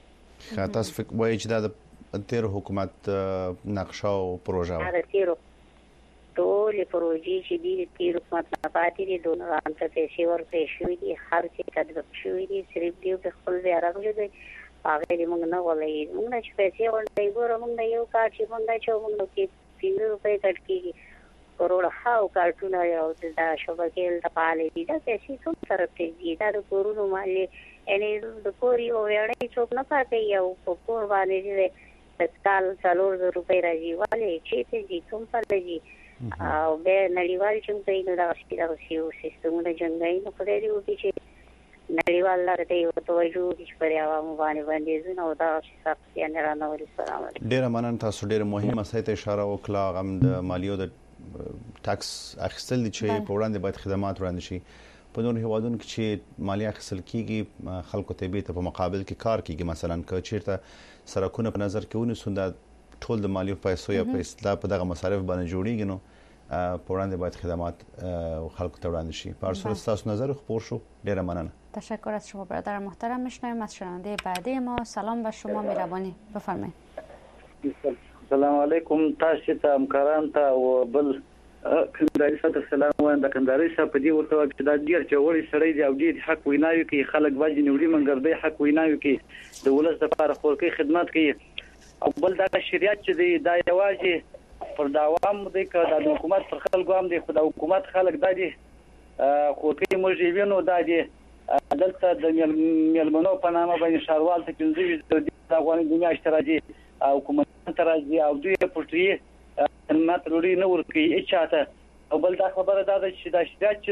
تاسو فکر وایي چې دا د تیر حکومت نقشه او پروژه
و دا تیر ټول پروژې چې دي تیر حکومت نه پاتې دي دونران ته پیسې ورته شوې دي هر څه تدبیر شوې دي صرف دیو په خپل بیا راغلي دي هغه دې موږ نه ولې موږ نه چې پیسې ورته ګورو موږ یو کار چې موږ چې موږ کې پنځه روپۍ کټ کیږي کروڑ هاو کارتونه یو د شبکې د پالې دي دا پیسې څومره طرف ته دي دا د کورونو مالې یعنی د کوري او وړې څوک نه پاتې یو په کور باندې د کال څلور زره روپۍ راځي ولې چې ته دي کوم په لګي او به نړیوال چې په نو دا شي دا یو سیستمونه جنګي نو په دې وتی چې نړیوال لاره یو توجه چې پر عوامو باندې باندې زنه او دا شخص یې نه رانه السلام علیکم
ډیر مننه تاسو ډیر مهمه مسله ته اشاره وکړه غم د مالیو د ټاکس اخیستل چې په وړاندې باید خدمات وړاندې شي په نور هیوادونو کې چې مالیه اخیستل کیږي خلکو ته به په مقابل کې کار کیږي مثلا که چیرته سرکونه په نظر کې ونیسو دا ټول د مالیو پیسو یا پیسې په دغه مصارف باندې جوړیږي نو په وړاندې باید خدمات خلکو ته وړاندې شي په هر صورت تاسو نظر خبر شو ډیر مننه
تشکر از شما برادر محترم. میشنویم از شنونده بعدی ما. سلام به شما مهربانی بفرمایید.
سلام علیکم تاسو ته همکاران ته او بل کنداري سره سلام وایم د کنداري سره په دې ورته چې دا ډیر چوري سړی دی او دې حق ویناوي کوي خلک واجب نیولي منګردي حق ویناوي کوي د ولس لپاره خورکي خدمات کوي او بل دا شریعت چې دی دا یوازې پر دوام دی که د حکومت پر خلکو هم دی خو د حکومت خلک دا دي خورکي مجرمینو دا دي دلته د میلمنو په نامه باندې شاروال ته پنځه د افغاني دنیا اشتراکي او کومه ترازی او دوی پټري نات لوري نه ورکی اچاته او بل دا خبره دا چې د شریعت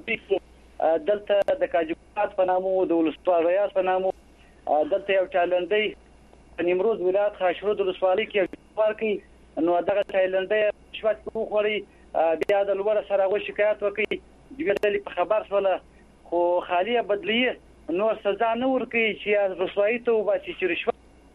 چې دلته د کاجوات په نامو د ولسوال ریاض په نامو دلته یو چالندۍ په نیمروز ولایت خاشرود ولسوالۍ کې ورکی نو دغه چالندۍ شوات په خوري بیا د لوړ سره غو شکایت وکي د ویلې په خبر سره خو خالیه بدلیه نو سزا نه ورکی چې رسوایی ته وباسي چې رشوت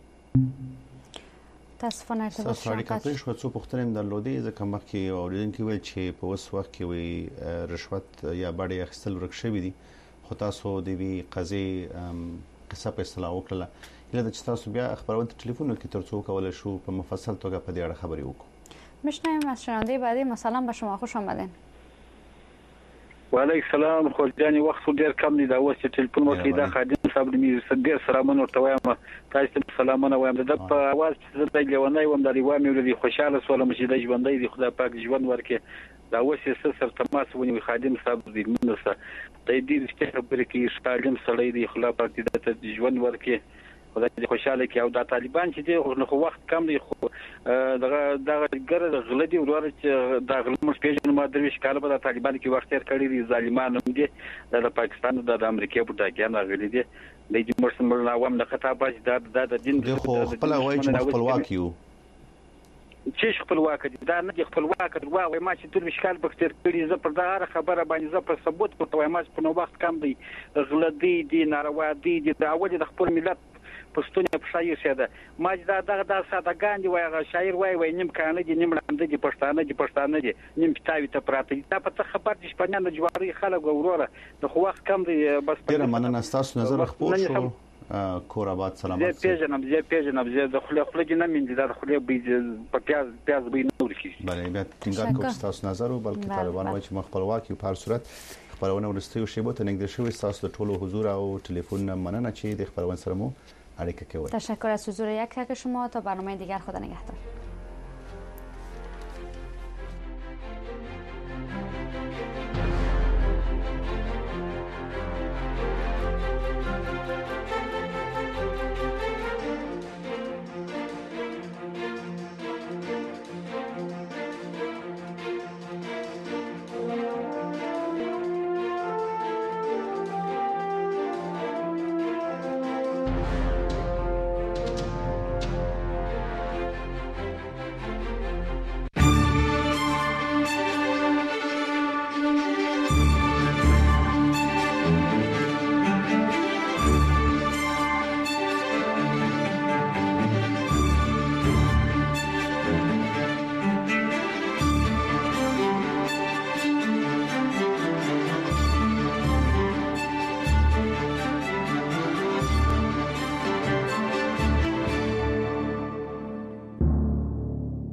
تاسفانه ته
تاسو اړیکه پرې شو څو پوښتنې درلودې ځکه مخکې اوریدونکو ویل چې په اوس وخت کې وي رشوت یا باندې اخیستل ورک شوی دي خو تاسو د وی قضیه قصه په اصطلاح وکړه اله د تاسو بیا خبرونه ټلیفون کې ترڅو کولای شو په مفصل توګه په دې اړه خبرې وکړو.
میشنویم از شنونده بعدی مثلا به شما خوش آمدین.
وعلیکم السلام خو ځاني وخت ډیر کم دی دا اوس چې ټلیفون وکړي دا خادم صاحب دې ډیر سلامونه ورته وایم تاسو ته سلامونه وایم د په اواز چې زه لګونای وم د ریوا مې ولې خوشاله سوالم چې د ژوندۍ دی خدای پاک ژوند ورکړي دا اوس یې سر تماس ونی خادم صاحب دې منسه د دې چې خبرې کې ستالم سړی دی خدای پاک دې ته ژوند ورکړي خدای دې خوشاله کړي او دا طالبان چې دی خو وخت کم دی خو دغه دغه ګره غلطي ورور چې دا غلمش پیژن ما درویش کاله په طالبان کې وخت تیر کړی دي ظالمان هم دي د پاکستان د امریکا په داګان غلي دي د جمهوریت ملت عوام د خطا باج د د دین
خو خپل وای چې خپلواک یو
چې خپلواک دي دا نه خپلواک دی وای ما چې ټول مشکل په تیر کړی زه پر دا خبره باندې زه په ثبوت په توای ما په نو وخت کم دی غلطي دي ناروا دي د اول د خپل ملت پښتون په شایو ساده ما دا دغه د سادهګان دی وای شاعر وای وای نیم کانه دي نیم لاندې دي پښتانه دي پښتانه دي نیم پټاوي ته پراته دا په خبر دي شپنه د جواري خلک وروره د خو وخت کم دی بس
ډیر مننه تاسو نظر خپور شو کور آباد سلامات
زه پیژنم زه پیژنم زه د خپل خپل جنم من دي د خپل بي په پیاز پیاز به نور شي
بله بیا ټینګار کوم تاسو نظر او بلکې طالبان وایي چې خپلواک یو په هر صورت خبرونه ورستیو شی بوته نګد شوی تاسو د ټولو حضور او ټلیفون مننه چې د خبرونه سره مو
تشکر از حضور یک تک شما تا برنامه دیگر خدا نگهدار.